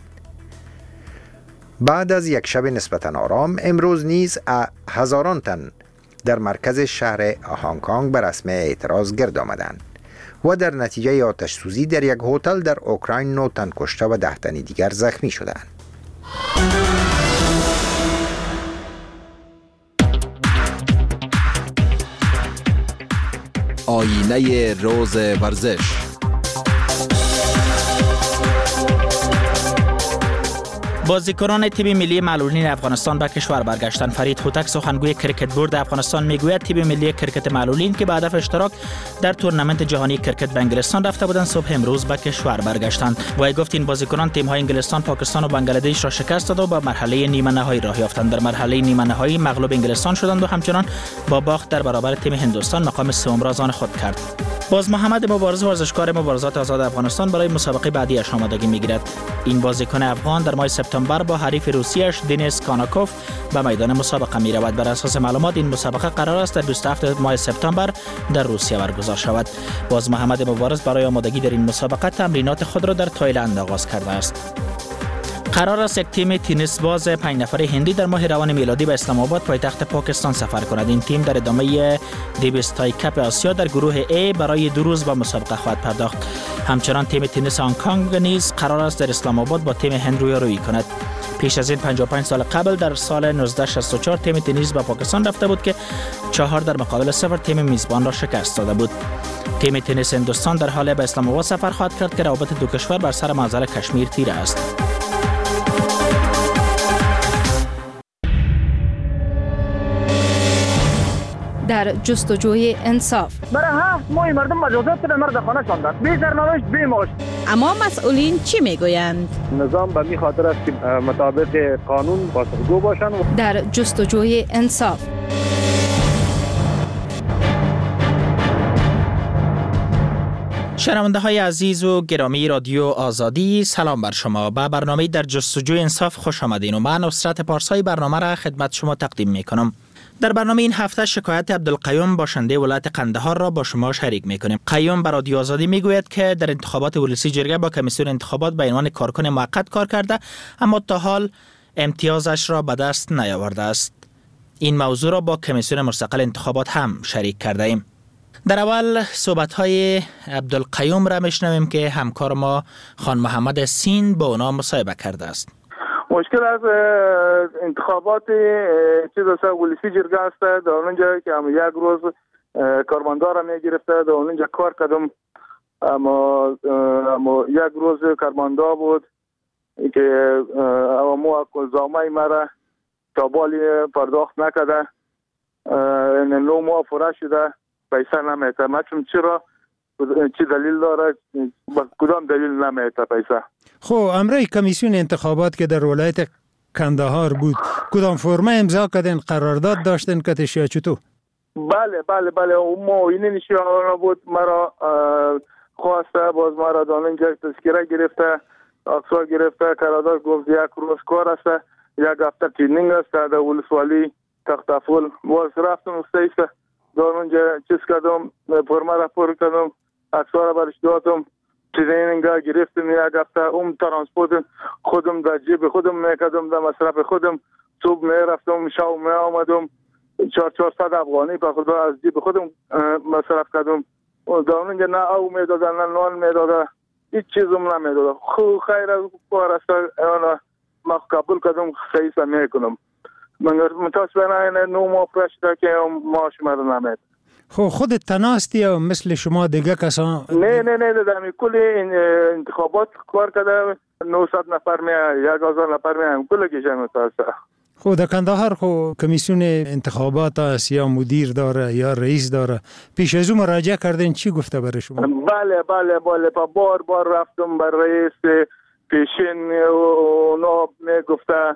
بعد از یک شب نسبتاً آرام امروز نیز هزاران تن در مرکز شهر هنگ کنگ به رسم اعتراض گرد آمدند و در نتیجه آتش سوزی در یک هتل در اوکراین 9 تن کشته و 10 تن دیگر زخمی شدند. آینه روز ورزش. بازیکنان تیم ملی معلولین افغانستان به کشور برگشتند. فرید هوتک سخنگوی کرکت بورد افغانستان میگوید تیم ملی کرکت معلولین که به هدف اشتراک در تورنمنت جهانی کرکت به انگلستان رفته بودند صبح امروز به کشور برگشتند. وی گفت این بازیکنان تیم‌های انگلستان، پاکستان و بنگلادش را شکست داد و به مرحله نیمه نهایی راه یافتند. در مرحله نیمه نهایی مغلوب انگلستان شدند و همچنان با باخت در برابر تیم هندوستان مقام سوم را آن خود کرد. باز محمد مبارز ورزشکار مبارزات آزاد افغانستان برای مسابقه بعدیش آمادگی میگیرد. این بازیکن افغان در ماه سپتامبر با حریف روسیش دنیس کاناکوف به میدان مسابقه می رود. بر اساس معلومات این مسابقه قرار است در 27 ماه سپتامبر در روسیه برگزار شود. باز محمد مبارز برای آمادگی در این مسابقه تمرینات خود را در تایلند آغاز کرده است. قرار است یک تیم تنیس باز 5 نفره هندی در ماه روان میلادی به اسلام آباد پایتخت پاکستان سفر کند. این تیم در ادامه دیویس کاپ آسیا در گروه A برای 2 روز به مسابقه خواهد پرداخت. همچنان تیم تنیس هنگ کنگ نیز قرار است در اسلام آباد با تیم هند رویارویی کند. پیش از این 55 سال قبل در سال 1964 تیم تنیس به پاکستان رفته بود که 4 در مقابل 0 تیم میزبان را شکست داده بود. تیم تنیس هندوستان در حال به اسلام آباد سفر خواهد کرد که روابط دو کشور بر سر معضل کشمیر تیره است. در جستجوی انصاف. برای 7 ماه مردم مجازات در مرد خانه شاندن. بی سرنوشت بی معاش. اما مسئولین چی میگویند؟ نظام به می خاطر است که مطابق قانون پاسخگو باشند. در جستجوی انصاف. شنونده های عزیز و گرامی رادیو آزادی، سلام بر شما. به برنامه در جستجوی انصاف خوش آمدین و من نصرت پارسایی برنامه را خدمت شما تقدیم می کنم. در برنامه این هفته شکایت عبدالقیوم باشنده ولایت قندهار را با شما شریک می کنیم. قیوم بر رادیو آزادی می گوید که در انتخابات ولسی جرگه با کمیسیون انتخابات به عنوان کارکن موقت کار کرده، اما تا حال امتیازش را به دست نیاورده است. این موضوع را با کمیسیون مستقل انتخابات هم شریک کرده ایم. در اول صحبت‌های عبدالقیوم را میشنویم که همکار ما خان محمد سین با اونا مصاحبه کرده است. مشکل از انتخابات چیز است ولسی جرگه است. در اونجا که هم یک روز کارمندار را میگرفته، در اونجا کار کردم، اما یک روز کارمندار بود که مو زامای مرا تابالی پرداخت نکرده، نو ماه فرا شده، پیسه نمیته. مچم چرا؟ چی دلیل داره؟ کدام دلیل نمیته پیسه؟ خب امرای کمیسیون انتخابات که در ولایت کندهار بود، کدام فرمه امضا کردین؟ قرارداد داشتین که تشیا چطور؟ بله ما این نشیانه بود. مرا خواسته، باز مرا داننجا تذکره گرفته، اقصا گرفته، قرارداد گفت یک روز کار است، یک هفته ترینینگ است در ولسوالی تختافول. باز رفتم استیسه دانونجا چیز کردم، فرما را پر کردم، اکسا را برش دادم، ترینینگ گرفتم. یک هفته ترانسپورت خودم در جیب خودم میکردم، در مصرف خودم. صبح میرفتم، شب میآمدم، 400 افغانی به خدا از جیب خودم مصرف کردم. دانونجا نه او میداده، نه نان میداده، هیچ چیزم نمیداده. خیر از کار است، ما قبول کردم، صحیح میکنم. متاسفانه 9 ماه پیش که معاش مرا نمید. خب خودت تناستی یا مثل شما دیگه کسان؟ نه در کل انتخابات کار کرده، 900 نفر می 1000 نفر می کل کشور متاسفه. خب در کندهار خب کمیسیون انتخابات است یا مدیر داره یا رئیس داره. پیش از اون مراجعه کردین چی گفته برای شما؟ بله بار رفتم بر رئیس پیشین، اونا میگفته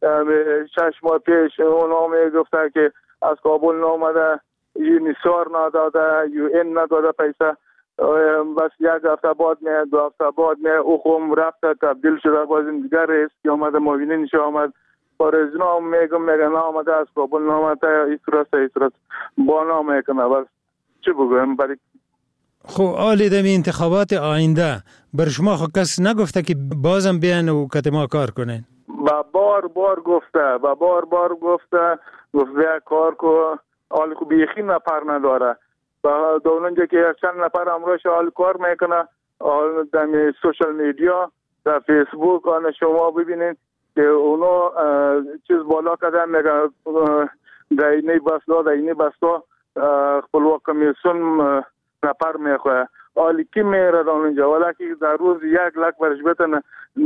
6 ماه پیش اونا میگفته که از کابل نامده، یونیسار نداده، UN نداده پیسه. بس یک هفته بعد نه، 2 هفته بعد نه، او خوم رفته تبدیل شده، باز این دیگر رئیس که آمده معاونینش آمد، بارزنا میگه نامده، از کابل نامده، این صورت با نام میکنه. بس چی بگویم برای خب آلی دمی انتخابات آینده بر شما خب کس نگفته که بازم بیان و کتما کار کنین؟ با بار گفته کار کو، حال کو بیخی نفر نداره. با دونجا که چند نفر امروز حال کار میکنه، حال در سوشال میدیا، در فیسبوک آن شما ببینید که اونا چیز بالا کردن، میگه در اینی بستا خپلواک کمیسیون نفر میخواه. حالی کی میره دانونجا، ولی که در روز 1 لک برش بتن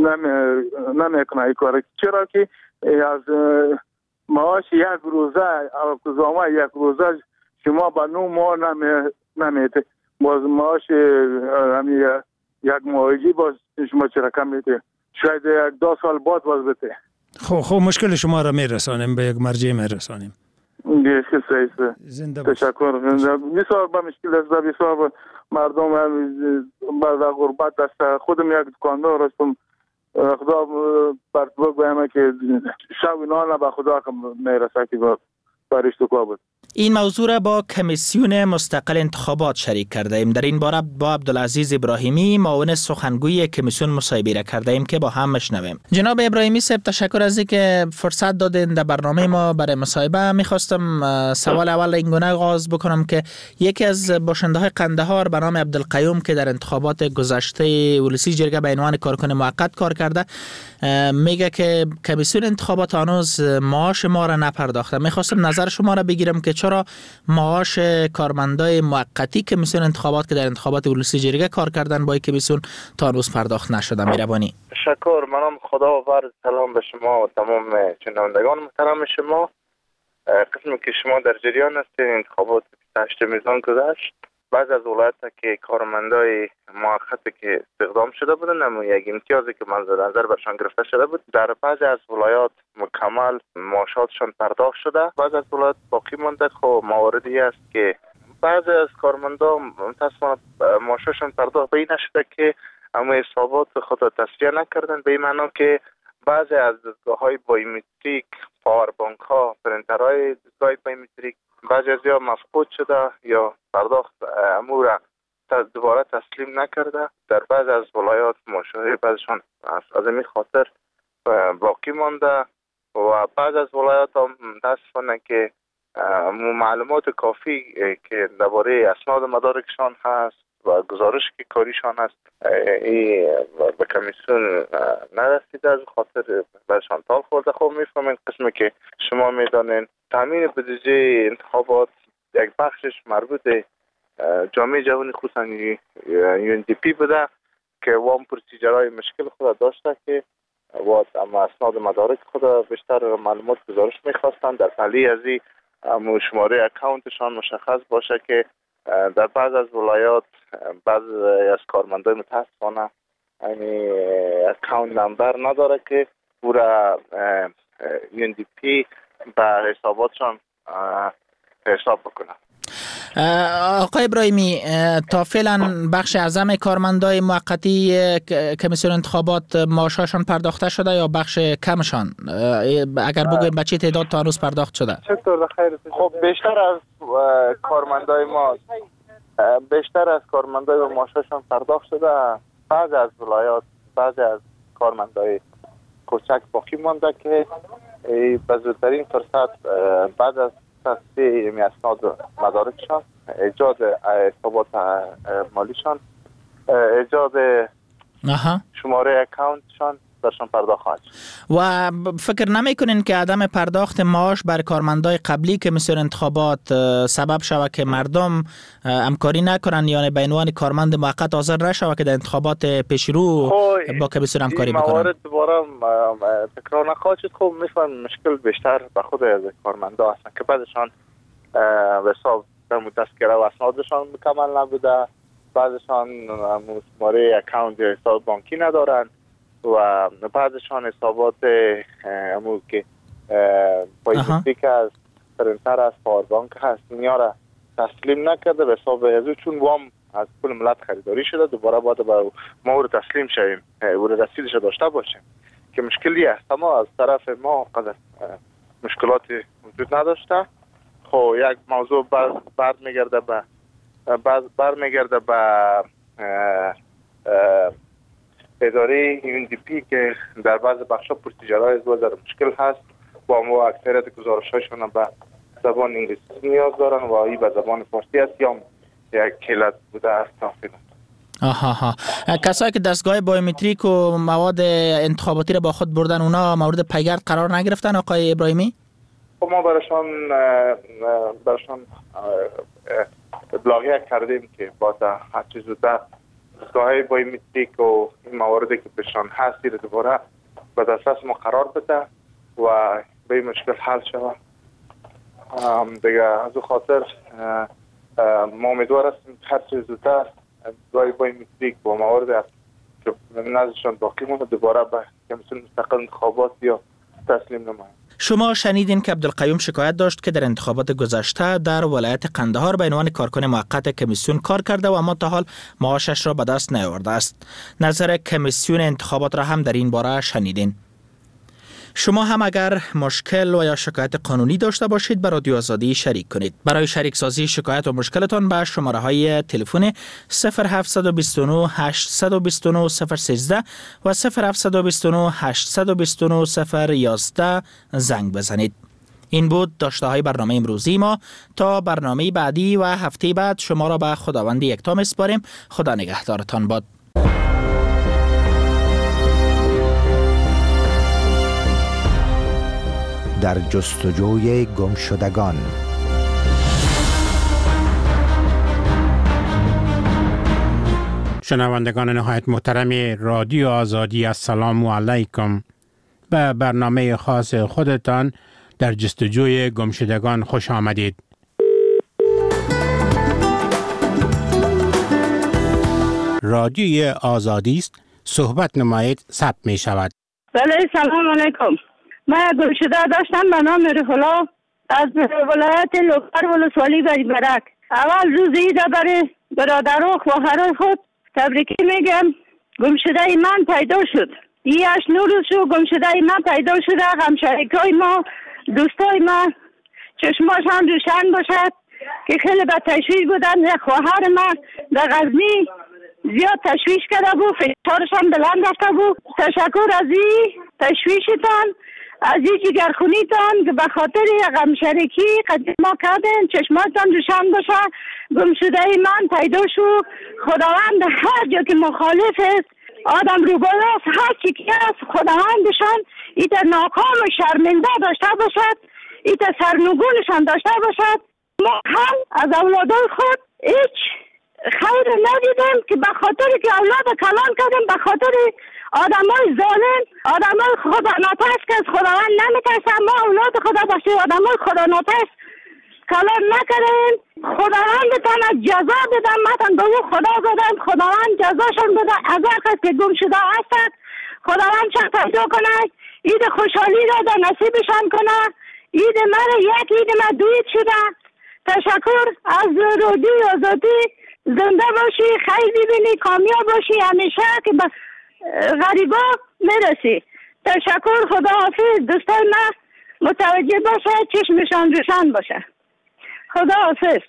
نمیکنه ای کار. چرا که از معاش 1 روزه کزامه 1 روزه شما با 9 ماه نمیته، باز معاش همی 1 ماهگی باز شما چرا کم میته، شاید 2 سال بعد باز بته. خب مشکل شما را میرسانیم به یک مرجع میرسانیم. دیگه سعیده تشکر. بسیار با مشکل است، بسیار مردم بعد غربت است. خودم یک دکاندار هستم، خدا برطبق بگم که شب اینا به خدا میرسه که برش تو بود. این موضوع را با کمیسیون مستقل انتخابات شریک کرده ایم. در این باره با عبدالعزیز ابراهیمی معاون سخنگوی کمیسیون مصاحبه کرده ایم که با هم مشنویم. جناب ابراهیمی صاحب تشکر از اینکه فرصت دادین در برنامه ما برای مصاحبه. میخواستم سوال اول اینگونه آغاز بکنم که یکی از باشنده های قندهار به نام عبدالقیوم که در انتخابات گذشته ولسی جرگه به عنوان کارکن موقت کار کرده، میگه که کمیسیون انتخابات هنوز معاش ما را نپرداخته. میخواستم نظر شما را بگیرم که چرا معاش کارمندای موقتی کمیسیون انتخابات که در انتخابات ولسی جرگه کار کردن با کمیسیون تا هنوز پرداخت نشده. میربانی. تشکر. منم خدا و عرض سلام به شما و تمام شنوندگان محترم شما. قسمی که شما در جریان هستید، انتخابات 28 میزان گذشت. بعض از ولایت که کارمندای موقت که استخدام شده بودن، اما یک امتیازی که منظور نظر برشان گرفته شده بود، در بعضی از ولایات مکمل معاشاتشان پرداخت شده، بعض از ولایات باقی مانده. خب مواردی است که بعضی از کارمندان متاسفانه معاششون پرداخت به این نشده که اما حسابات خود تصفیه نکردن، به این معنا که بعضی از دستگاه‌های بایومتریک، پاور بانک ها، پرینترهای دستگاه بایومتریک بعضی از یا مفقود شده یا پرداخت امور دوباره تسلیم نکرده. در بعض از ولایات مشاهده بعضشان از این خاطر باقی مانده و بعض از ولایات هم متاسفانه که معلومات کافی که درباره اسناد مدارکشان هست و گزارش که کاریشان هست به کمیسیون نرسیده، از خاطر برشان تال خورده. خب میفهمین قسمی که شما میدانین تامین بودجه انتخابات یک بخشش مربوط جامعه جهانی خصوصا UNDP بوده که وام پروسیجرهای مشکل خود داشته که اما اسناد مدارک خود بیشتر معلومات گزارش میخواستن در پلی از این شماره اکاونتشان مشخص باشه که در بعض از ولایات بعض از کارمندای متاسفانه یعنی اکاونت نمبر نداره که پورا UNDP به حساباتشان حساب بکنه. آقای ابراهیمی، تا فعلا بخش اعظم کارمندای موقتی کمیسیون انتخابات معاششان پرداخته شده یا بخش کمشان؟ اگر بگویم به چه تعداد تا روز پرداخت شده؟ چطور خیر؟ خب بیشتر از کارمندای ما معاششان پرداخت شده. بعضی از ولایات بعضی از کارمندای کوچک باقی مانده که به زودترین فرصت بعد از تصفیه اسناد مدارکشان، ایجاد حسابات مالیشان، ایجاد شماره اکاونتشان درشان پرداخت خواهد شد. و فکر نمیکنین که عدم پرداخت معاش بر کارمندای قبلی کمیسیون انتخابات سبب شود که مردم همکاری نکنن یا به عنوان کارمند موقت حاضر نشود که در انتخابات پیشرو با کمیسیون همکاری بکنن؟ موارد دوباره تکرار نخواهد شد. خب میفهم مشکل بیشتر به خود از کارمندا هستن که بعدشان به حساب در دستگیری و اسنادشان مکمل نبوده، بعضشان شماره اکاونت یا حساب بانکی ندارن و بعضشان حسابات امور که بایومتریک هست، پرینتر هست، پاور بانک هست، اینها را تسلیم نکرده به حساب ازو، چون وام از پول ملت خریداری شده دوباره باید با ما او تسلیم شویم او رسیدش داشته باشیم که مشکلی است. اما از طرف ما قدر مشکلات وجود نداشته. خب یک موضوع برمیگرده به اداره UNDP که در بعض بخشا پروسیجرهای زیاد مشکل هست با ما اکثریت گزارش‌هاشون به زبان انگلیسی نیاز دارن و این به زبان فارسی است یا یک کلت بوده است. کسایی که دستگاه بایومتریک و مواد انتخاباتی را با خود بردن اونا مورد پیگرد قرار نگرفتن آقای ابراهیمی؟ خب ما برشان ابلاغیه کردیم که با هر چیز زودتر دستگاه بایومتریک و این مواردی که بهشان هستی رو دوباره به دسترس ما قرار بده و به این مشکل حل شود دیگه. از او خاطر ما امیدوار هستیم هر چیز زودتر دستگاه بایومتریک با موارد که نزدشان باقی مونده دوباره به کمیسیون مستقل انتخابات یا تسلیم نمایند. شما شنیدین که عبدالقیوم شکایت داشت که در انتخابات گذشته در ولایت قندهار به عنوان کارکن موقت کمیسیون کار کرده و اما تا حال معاشش را به دست نیاورده است. نظر کمیسیون انتخابات را هم در این باره شنیدین. شما هم اگر مشکل و یا شکایت قانونی داشته باشید به رادیو آزادی شریک کنید. برای شریک سازی شکایت و مشکلتان به شماره های تلفن 0729 829 013 و 0729 829 011 زنگ بزنید. این بود داشته های برنامه امروزی ما. تا برنامه بعدی و هفته بعد شما را به خداوند یکتا میسپاریم. خدا نگهدارتان باد. در جستجوی گمشدگان. شنوندگان نهایت محترم رادیو آزادی، السلام علیکم. به برنامه خاص خودتان در جستجوی گمشدگان خوش آمدید. رادیوی آزادی است، صحبت نمایید ثبت می شود. بله، سلام علیکم. من گمشده داشتم به نام روح الله از ولایت لوکر ولسوالی بری برک. اول روز عید برای برادر و خواهرای خود تبریکی میگم. گمشده من پیدا شد. 8 روز شد گمشده من پیدا شده. همشریکای ما، دوستای ما چشماش هم روشن باشد که خیلی به تشویش بودن. خواهر من در غزنی زیاد تشویش کرده بود، فشارش هم بلند رفته بود. تشکر از این تشویشتان، از این جگرخونیتان که به خاطر غمشریکی قدیم ما کردن. چشماتان روشن باشه. گمشده من پیدا شد. خداوند هر جا که مخالف است، آدم روبرو است، هر چی که است، خداوندشان ایتا ناکام و شرمنده داشته باشد، ایتا سرنگونشان داشته باشد. ما هم از اولادای خود هیچ خیر ندیدم که به خاطر که اولاد کلان کردیم، به خاطر آدمای ظالم، آدمای خدا ناپرست که از خداوند نمیترسن. ما اولاد خدا باشیم، آدمای خدا ناپرست کلان نکردیم. خداوندتان از جزا بدم. من به او خدا زدم، خداوند جزاشون بده. از هر کس که گم شده هستند خداوند چه پیدا کنه، عید خوشحالی را در نصیبشان کنه. عید من یک عید من 2 عید شده. تشکر از رادیو آزادی. زنده باشی، خیر ببینی، کامیاب باشی همیشه که به غریبا میرسی. تشکر. خدا حافظ. دوستای من متوجه باشه، چشمشان روشن باشه. خدا حافظ.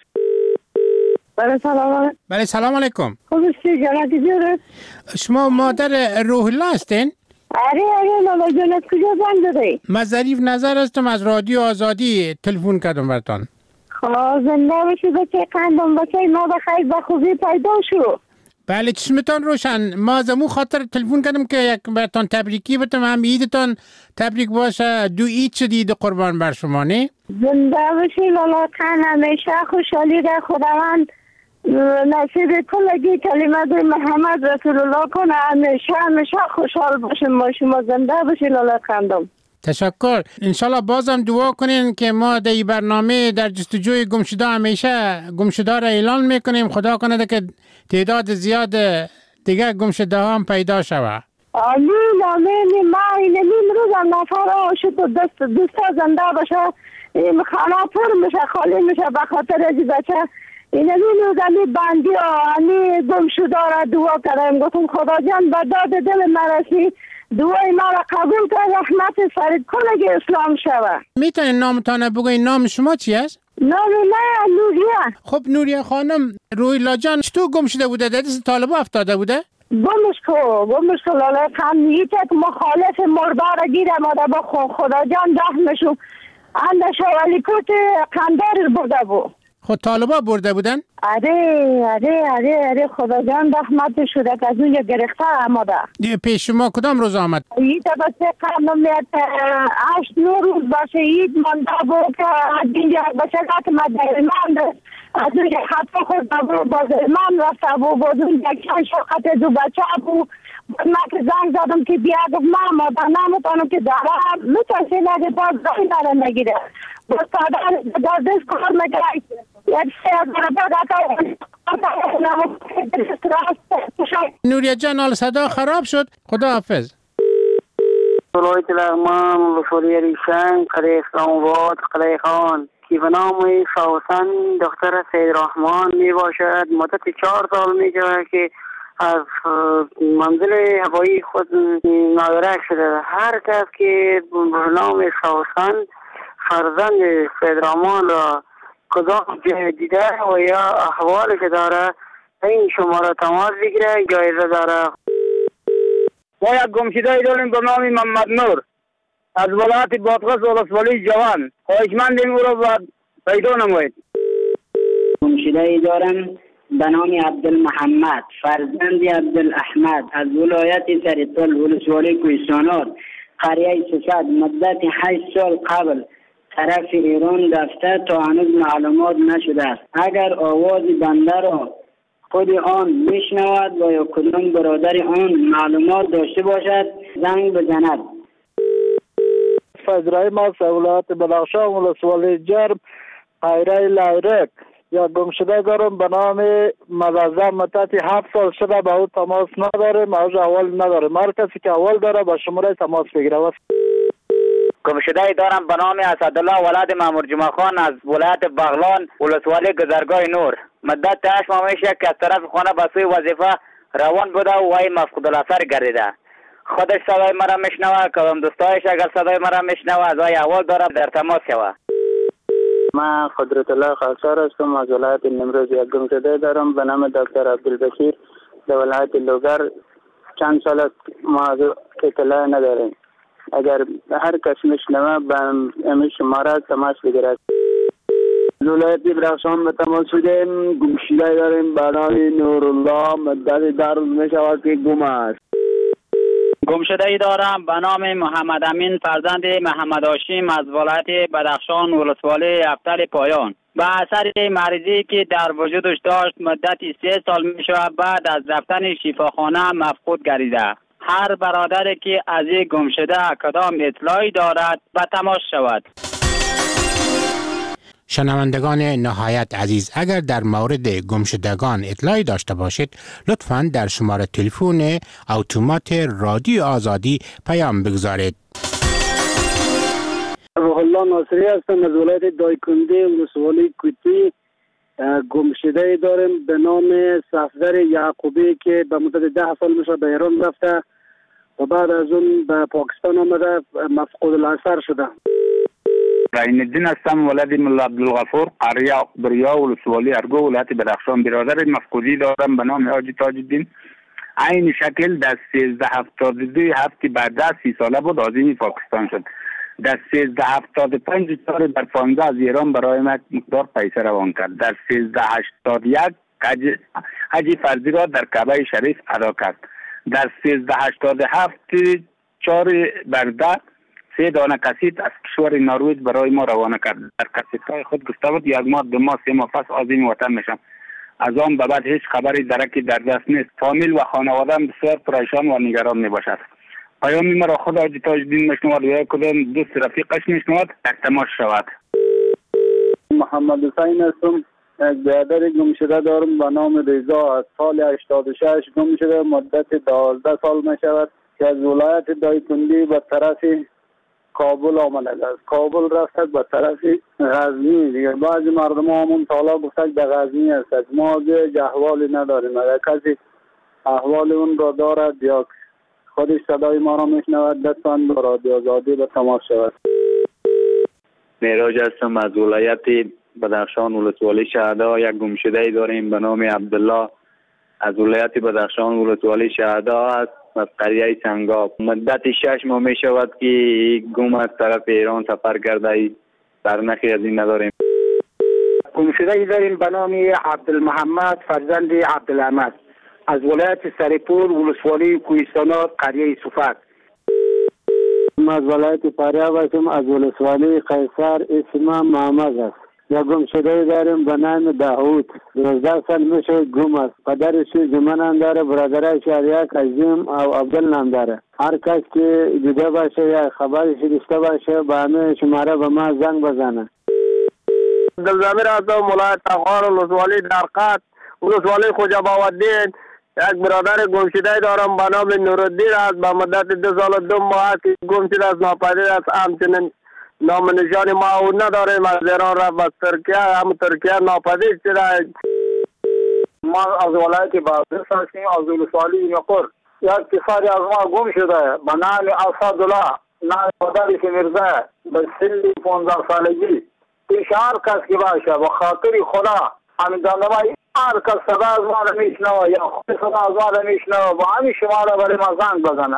سلام. بله سلام علیکم. خوبستی جنت جوره؟ شما مادر روح الله هستین؟ آره لالا جان. از کجا زنگ زدی؟ من ظریف نظر هستم از رادیو آزادی تلفن کردم براتون. زنده باشی بچه قندم بچه ما بخیر به خوبی پیدا شو. بله چشمتان روشن. ما از امو خاطر تلفن کردم که یک براتون تبریکی بتم، هم عیدتان تبریک باشه. 2 عید شد عید قربان بر شما. نه زنده باشی لالا قند، همیشه خوشحالی ده خداوند نصیب کلگی کلمت محمد رسول الله کنه. همیشه خوشحال باشیم ما شما. زنده باشی لالا قندم. تشکر. انشالله بازم دعا کنین که ما در این برنامه در جستجوی گمشده همیشه گمشده را اعلان میکنیم. خدا کنه که تعداد زیاد دیگه گمشده ها هم پیدا شود. آمین آمین. ما این روز هم نفر آشد و دوستا زنده باشه، خانه پر میشه، خالی میشه به خاطر از بچه. این روز همی بندی ها همی گمشده را دعا کردیم. گفتم خدا جان به داد دل مرسی، دعای ما را قبول کرد، رحمت فرید کنه که اسلام شود. میتونین نامتانه بگوین نام شما چی است؟ نام من نوریه. خب نوریه خانم، روح الله جان چطور گم شده بوده؟ در دست طالبا افتاده بوده؟ گمش کو لاله قند یک مخالف مربع را گیره ماده با خدا جان رحمشو اندش ولی کت قندار برده بود. خود طالبا برده بودن؟ آره خدا جان رحمت شده که از اونجا گرفته آمده. پیش شما کدام روز آمد؟ عید بچه قرنمیت 8 روز باشه عید مانده بود که اینجا بچه که مدرمان از اونجا خطا خود باز امام رفته بود. باز اونجا چند شاقت 2 بچه بود. من که زنگ زدم که بیا گفت من مادر نمیتونم که دارم میتونسی نگه باز زنگ دارم نگیره. باز پادر در دست کار نگه یک 3000 نوریه جان حال صدا خراب شد. خدا حافظ. ولایت لغمان ولسوالی ریشنگ قلعه اسلام‌آباد قلعه خان که به نام سوسن دختر سید رحمان می باشد. مدت 4 سال می شود که از منزل هوایی خود نادرک شده. هر کس که به نام سوسن فرزند سید رحمان را کدام جای دیده و یا احوالی که داره این شماره تماس بگیره، جایزه داره. ما یک گمشده داریم به نام محمد نور از ولایت بادغیس ولسوالی جوان. خواهشمندیم او را پیدا نمایید. گمشده دارم به نام عبدالمحمد فرزند عبدالاحمد از ولایت سرطل ولسوالی کوهستانات قریه سوسد. مدت 8 سال قبل طرف ایران رفته تا هنوز معلومات نشده است. اگر آواز بنده را خود آن میشنود و یا کدام برادر آن معلومات داشته باشد زنگ بزند. فضرای ما ولایت بدخشان ولسوالی جرم قیره لایرک یا گمشده دارم به نام مززم. مدت 7 سال شده به او تماس نداریم، اوج اول نداریم. هر کسی که اول داره با شماره تماس بگیره. گمشده دارم به نام اسدالله ولد مامور جمعه خان از ولایت بغلان ولسوالی گذرگاه نور. مدت 8 ماه میشه که از طرف خانه به سوی وظیفه روان بوده و وی مفقود الاثر گردیده. خودش صدای مرا میشنوه، کدام دوستایش اگر صدای مرا میشنوه از وی احوال داره در تماس شوه. من قدرت الله خالصار هستم، از ولایت نیمروز. یک گمشده دارم به نام دکتر عبدالبشیر در ولایت لوگر. چند سال است ما از اطلاع نداریم. اگر هر کس میشنوه به امی شماره تماس بگیرد. ولایت بدخشان به تماس شدیم. گمشده داریم به نام نورالله، مدت 10 روز میشود که گم است. گمشده ای دارم به نام محمد امین فرزند محمد هاشم از ولایت بدخشان ولسوالی افتل پایان. به اثر مریضی که در وجودش داشت مدت 3 سال می شود بعد از رفتن شفاخانه مفقود گردیده. هر برادری که از این گمشده کدام اطلاعی دارد به تماس شود. شنوندگان نهایت عزیز، اگر در مورد گمشدگان اطلاعی داشته باشید لطفاً در شماره تلفن اتومات رادیو آزادی پیام بگذارید. روح الله ناصری هستم از ولایت دایکنده ولسوالی کوتی. گمشده داریم به نام صفدر یعقوبی که به مدت 10 سال میشه به ایران رفته و بعد از اون به پاکستان آمده مفقود الاثر شده. رعین الدین هستم، ولد ملا عبدالغفور، قریه بریا ولسوالی ارگو ولایت بدخشان. برادر مفقودی دارم به نام حاجی تاج الدین. عین شکل در 1372 هفته بعد از 30 ساله بود عازم پاکستان شد. در 1375 سال در 15 از ایران برای من مقدار پیسه روان کرد. در 1381 حج فرضی را در کعبه شریف ادا کرد. در 1387 4/10 3 دانه کاسیت از کشور نروژ برای ما روانه کرد. در کاسیت‌های خود گفته بود 1 ماه 2 ماه 3 ماه پس عازم وطن میشم. از آن به بعد هیچ خبری درکی در دست نیست. فامیل و خانواده بسیار پریشان و نگران میباشد. پیامی مرا خود حاجی تاج الدین میشنود و یا کدام دوست رفیقش میشنود در تماس شود. محمد حسین هستم، یک برادر گمشده دارم به نام رضا. از سال 86 گم شده، مدت 12 سال میشود که از ولایت دایکنده به طرف کابل آمده است. کابل رفته به طرف غزنی. دیگه بعضی مردم همون تالا گفتن در غزنی است. ما دیگه احوالی نداریم. اگر کسی احوال اون را دارد یا خودش صدای ما را میشنود لطفاً با رادیو آزادی به تماس شود. معراج هستم از ولایت بدخشان ولسوالی شهدا. یک گمشده داریم به نام عبدالله از ولایت بدخشان ولسوالی شهدا است از قریه سنگاب. مدت 6 ماه می شود که گم از طرف ایران سفر کرده. برنخی از این نداریم. گمشده داریم به نام عبدالمحمد فرزند عبدالاحمد از ولایت سرپور ولسوالی کوهستانات قریه صفت. از ولایت فاریاب هستم، از ولسوالی قیصر. اسمم محمد است. یک گمشده داریم به نام داوود. 12 سال میشه گم است. پدرش جمعه نام داره، برادرش یک عظیم او عبدال نام داره. هر کس که دیده باشه یا خبرش داشته باشه به همه شماره به ما زنگ بزنه. دلزمیر هستم، ولایت افغان ولسوالی درقد ولسوالی خوجا باودین. یک برادر گمشده دارم به نام نورالدین است. به مدت 2 سال و 2 ماه است که گم شده است، ناپدید است. همچنین نام نشانی ما او نداریم. از ایران رفت به ترکیه، هم ترکیه ناپدید شده. ما از ولایت بادغیس هستیم، از ولسوالی مقر. یک پسر از ما گم شده به نام اسدالله، نام پدرش میرزا، به سن 15 سالگی. هر کس که باشه به خاطر خدا همین جانبه هر کس صدا از ما را میشنوه یا خود صدا از ما را میشنوه با همین شما را برای ما زنگ بزنه.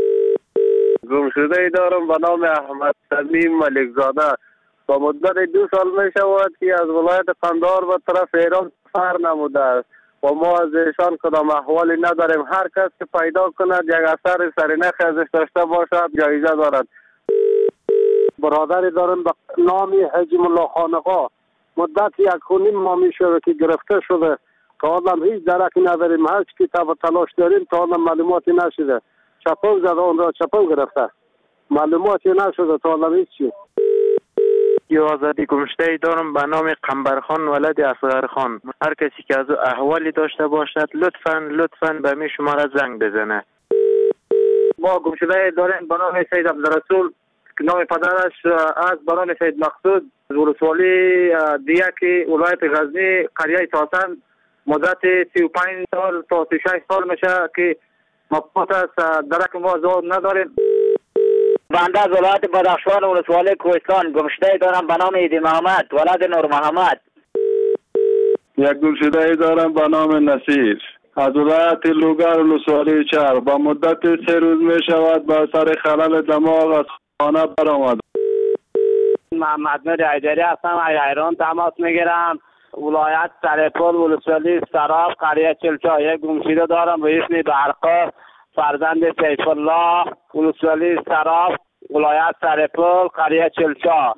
گمشده دارم به نام احمد تمیم ملکزاده. با مدت 2 سال می شود که از ولایت قندهار به طرف ایران سفر نموده است و ما از ایشان کدام احوالی نداریم. هر کس که پیدا کند یک اثر سرینخ ازش داشته باشد جایزه دارد. برادری دارم به نام حجم الله خانقا. مدت 1.5 ماه می شود که گرفته شده. تا حالا هیچ درکی نداریم. هر چی که تلاش داریم تا حالا معلوماتی نشده. چپاو زده اون را چپاو گرفته. معلوماتی نشده تا حالا هیچی. یه آزادی گمشده دارم به نام قنبرخان ولد اصغرخان. هر کسی که از احوالی داشته باشد لطفاً به می شما را زنگ بزنه. ما گمشده داریم به نام سید عبدالرسول نام پدرش از بران سید مقصود ولسوالی دیگه ولایت غزنی قریه تاسن مدت 35 سال تا 36 سال میشه که مفقود است. درک ما زور نداریم. بنده از ولایت بدخشان ولسوالی کوهستان گمشده دارم به نام ایدی محمد ولد نور محمد. یک گمشده دارم به نام نصیر از ولایت لوگر ولسوالی چهار. با مدت 3 روز می شود با اثر خلل دماغ از خانه برآمد. محمد نور ایدری هستم، ایران تماس میگیرم. ولایت سرپل ولسوالی سراب قریه چلچا. یک گمشده دارم به اسم برقه فرزند سیف الله ولسوالی سراب ولایت سرپل قریه چلچا.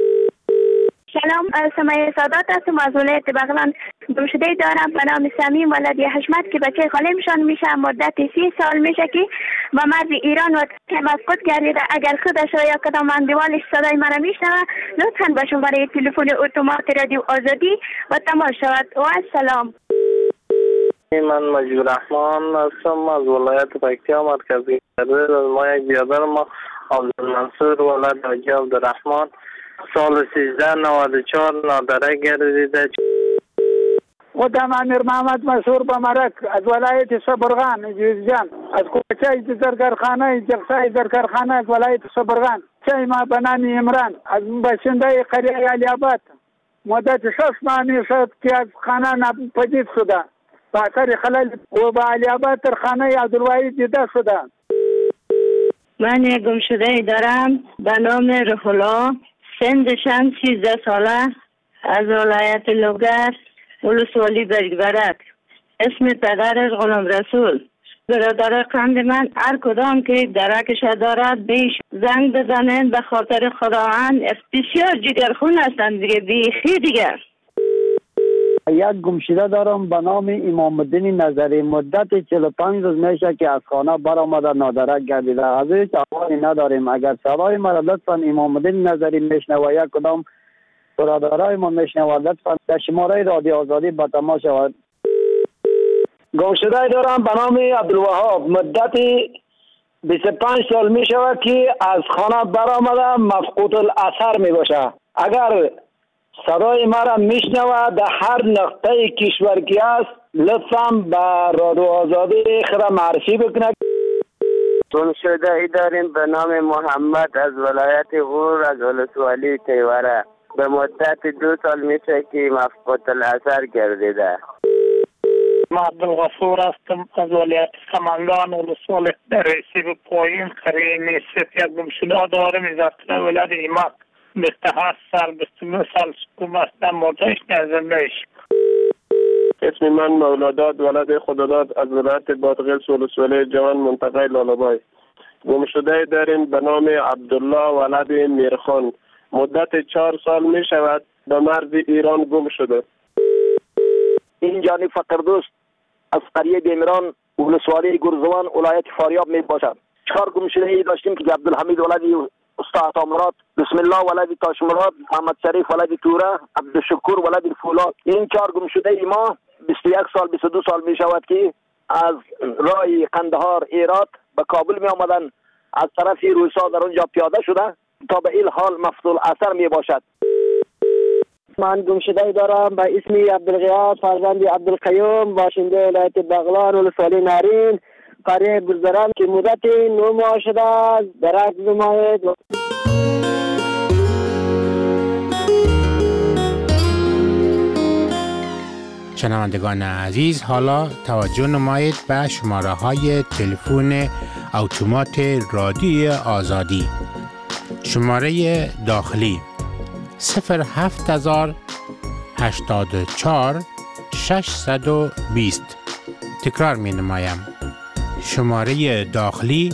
سلام، سمیه سادات هستم از ولایت بغلان. گمشده دارم به نام سمیم ولدی حشمت که بچه خالمشان میشه. مدت 30 سال میشه که به مرز ایران و مفقود گردیده. اگر خودش یا کدام اندوالش صدای مرا میشنوه لطفا به شماره تلفن اتومات رادیو آزادی و تماس شود. و السلام. من مجید الرحمن هستم از ولایت پکتیا مرکزی. از ما یک بیادر ما عبدالمنصور ولد حاجی عبدالرحمن سال 1394 نادره گردیده. خودم امیر محمد مسعود بمرک از ولایت صبرغان جوزجان از کوچه زرگرخانه جلسه زرگرخانه از ولایت صبرغان. چای ما بنامی عمران از باشنده قریه علی آباد. مدت 6 ماه میشد که از خانه ناپدید شده. با اثر خلل و با علی آباد در خانه عبدالواحد دیده شده. من یک گمشده دارم به نام روح الله، سنشم 13 ساله، از ولایت لوگر ولسوالی برگ. اسم پدرش غلام رسول. برادر قند من هر کدام که درکش دارد بیش زنگ بزنن به خاطر خداوند. بسیار جگرخون هستند دیگه، بیخی دیگر. یک گمشده دارم به نام امام الدین نظری. مدت 45 روز میشه که از خانه برآمده نادرک گردیده. از هیچ احوالی نداریم. اگر صدای مرا لطفا امام الدین نظری میشنوه یک کدام برادرای ما میشنوه لطفا در شماره رادیو آزادی با تماس شود. گمشده دارم به نام عبدالوهاب. مدت 25 سال می شود که از خانه برآمده مفقود الاثر می باشه. اگر صدای مرا میشنوه در هر نقطه کشور که است لطفا به رادیو آزادی خدا معرفی بکنه. گمشده ای داریم به نام محمد از ولایت غور از ولسوالی تیوره. به مدت 2 سال میشه که مفقود الاثر گردیده. ما عبدالغفور هستم از ولایت سمنگان ولسوالی در رسیب پایین قریه نیست. یک گمشده دارم از ولایت ایماق. 28 سال 29 سال سکوم هستم. مرتش نزندهش. اسم من مولاداد ولد خداداد از ولایت بادغیس ولسوالی جوان منطقه لالابای. گمشده داریم به نام عبدالله ولد میرخان. مدت 4 سال می شود به مرز ایران گم شده. این جانی فقردوست از قریه بیمران ولسوالی گرزوان ولایت فاریاب می باشد. 4 گمشده ای داشتیم که عبدالحمید ولدی استاد عطامراد، بسم الله ولدی تاشمراد، محمد شریف ولدی توره، عبدالشکور ولدی فولاد. این 4 گمشده ای ما 21 سال 22 سال می شود که از راه قندهار ایراد به کابل می آمدن. از طرف روسا در اونجا پیاده شده تا به این حال مفقود الاثر می باشد. من گمشده دارم به اسم عبدالغیاث فرزند عبدالقیوم باشنده ولایت بغلان ولسوالی نارین قریه گلزران که مدت 9 ماه شده است. درک نمایید. شنوندگان عزیز، حالا توجه نمایید به شماره های تلفن اتومات رادیو آزادی. شماره داخلی 07084 620. تکرار می نمایم. شماره داخلی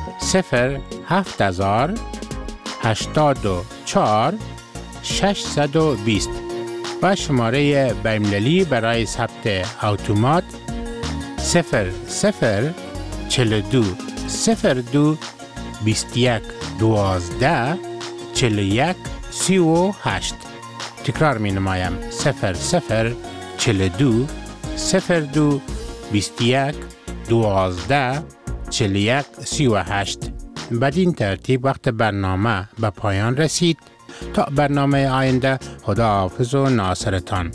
07084 620 و شماره بین‌المللی برای ثبت اتومات 0042 02 21 12 41 38. تکرار می نمایم. 0042 02 21 12 41 38. بدین ترتیب وقت برنامه به پایان رسید. تا برنامه آینده، خداحافظ و ناصرتان.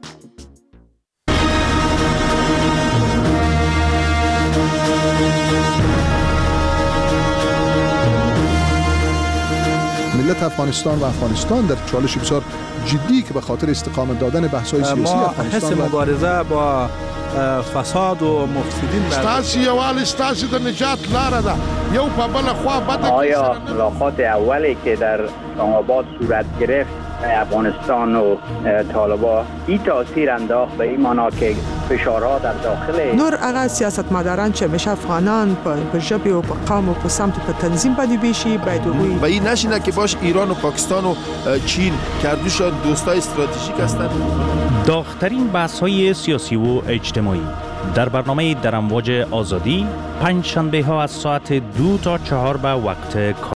ملت افغانستان و افغانستان در چالش بسیار جدی که به خاطر استقامت دادن بحث‌های سیاسی افغانستان حس مبارزه با فساد و مفسدین ستاسي یوال ستاسي د نجات لاره ده یو په بل خوا بده. آیا ملاقات اولی که در اسلام آباد صورت گرفت افغانستان و طالبان این تاثیر انداخت به این معنا که فشارها در داخل نور هغه سیاستمداران چې همیشه افغانان په ژبې او په قوم او په سمت په تنظیم باندې بیشي باید وګوري و این نشینه که باش ایران و پاکستان و چین کردوشان دوستای استراتژیک هستند. داغ‌ترین بحث‌های سیاسی و اجتماعی در برنامه در امواج آزادی پنج شنبه ها از ساعت 2 تا 4 به وقت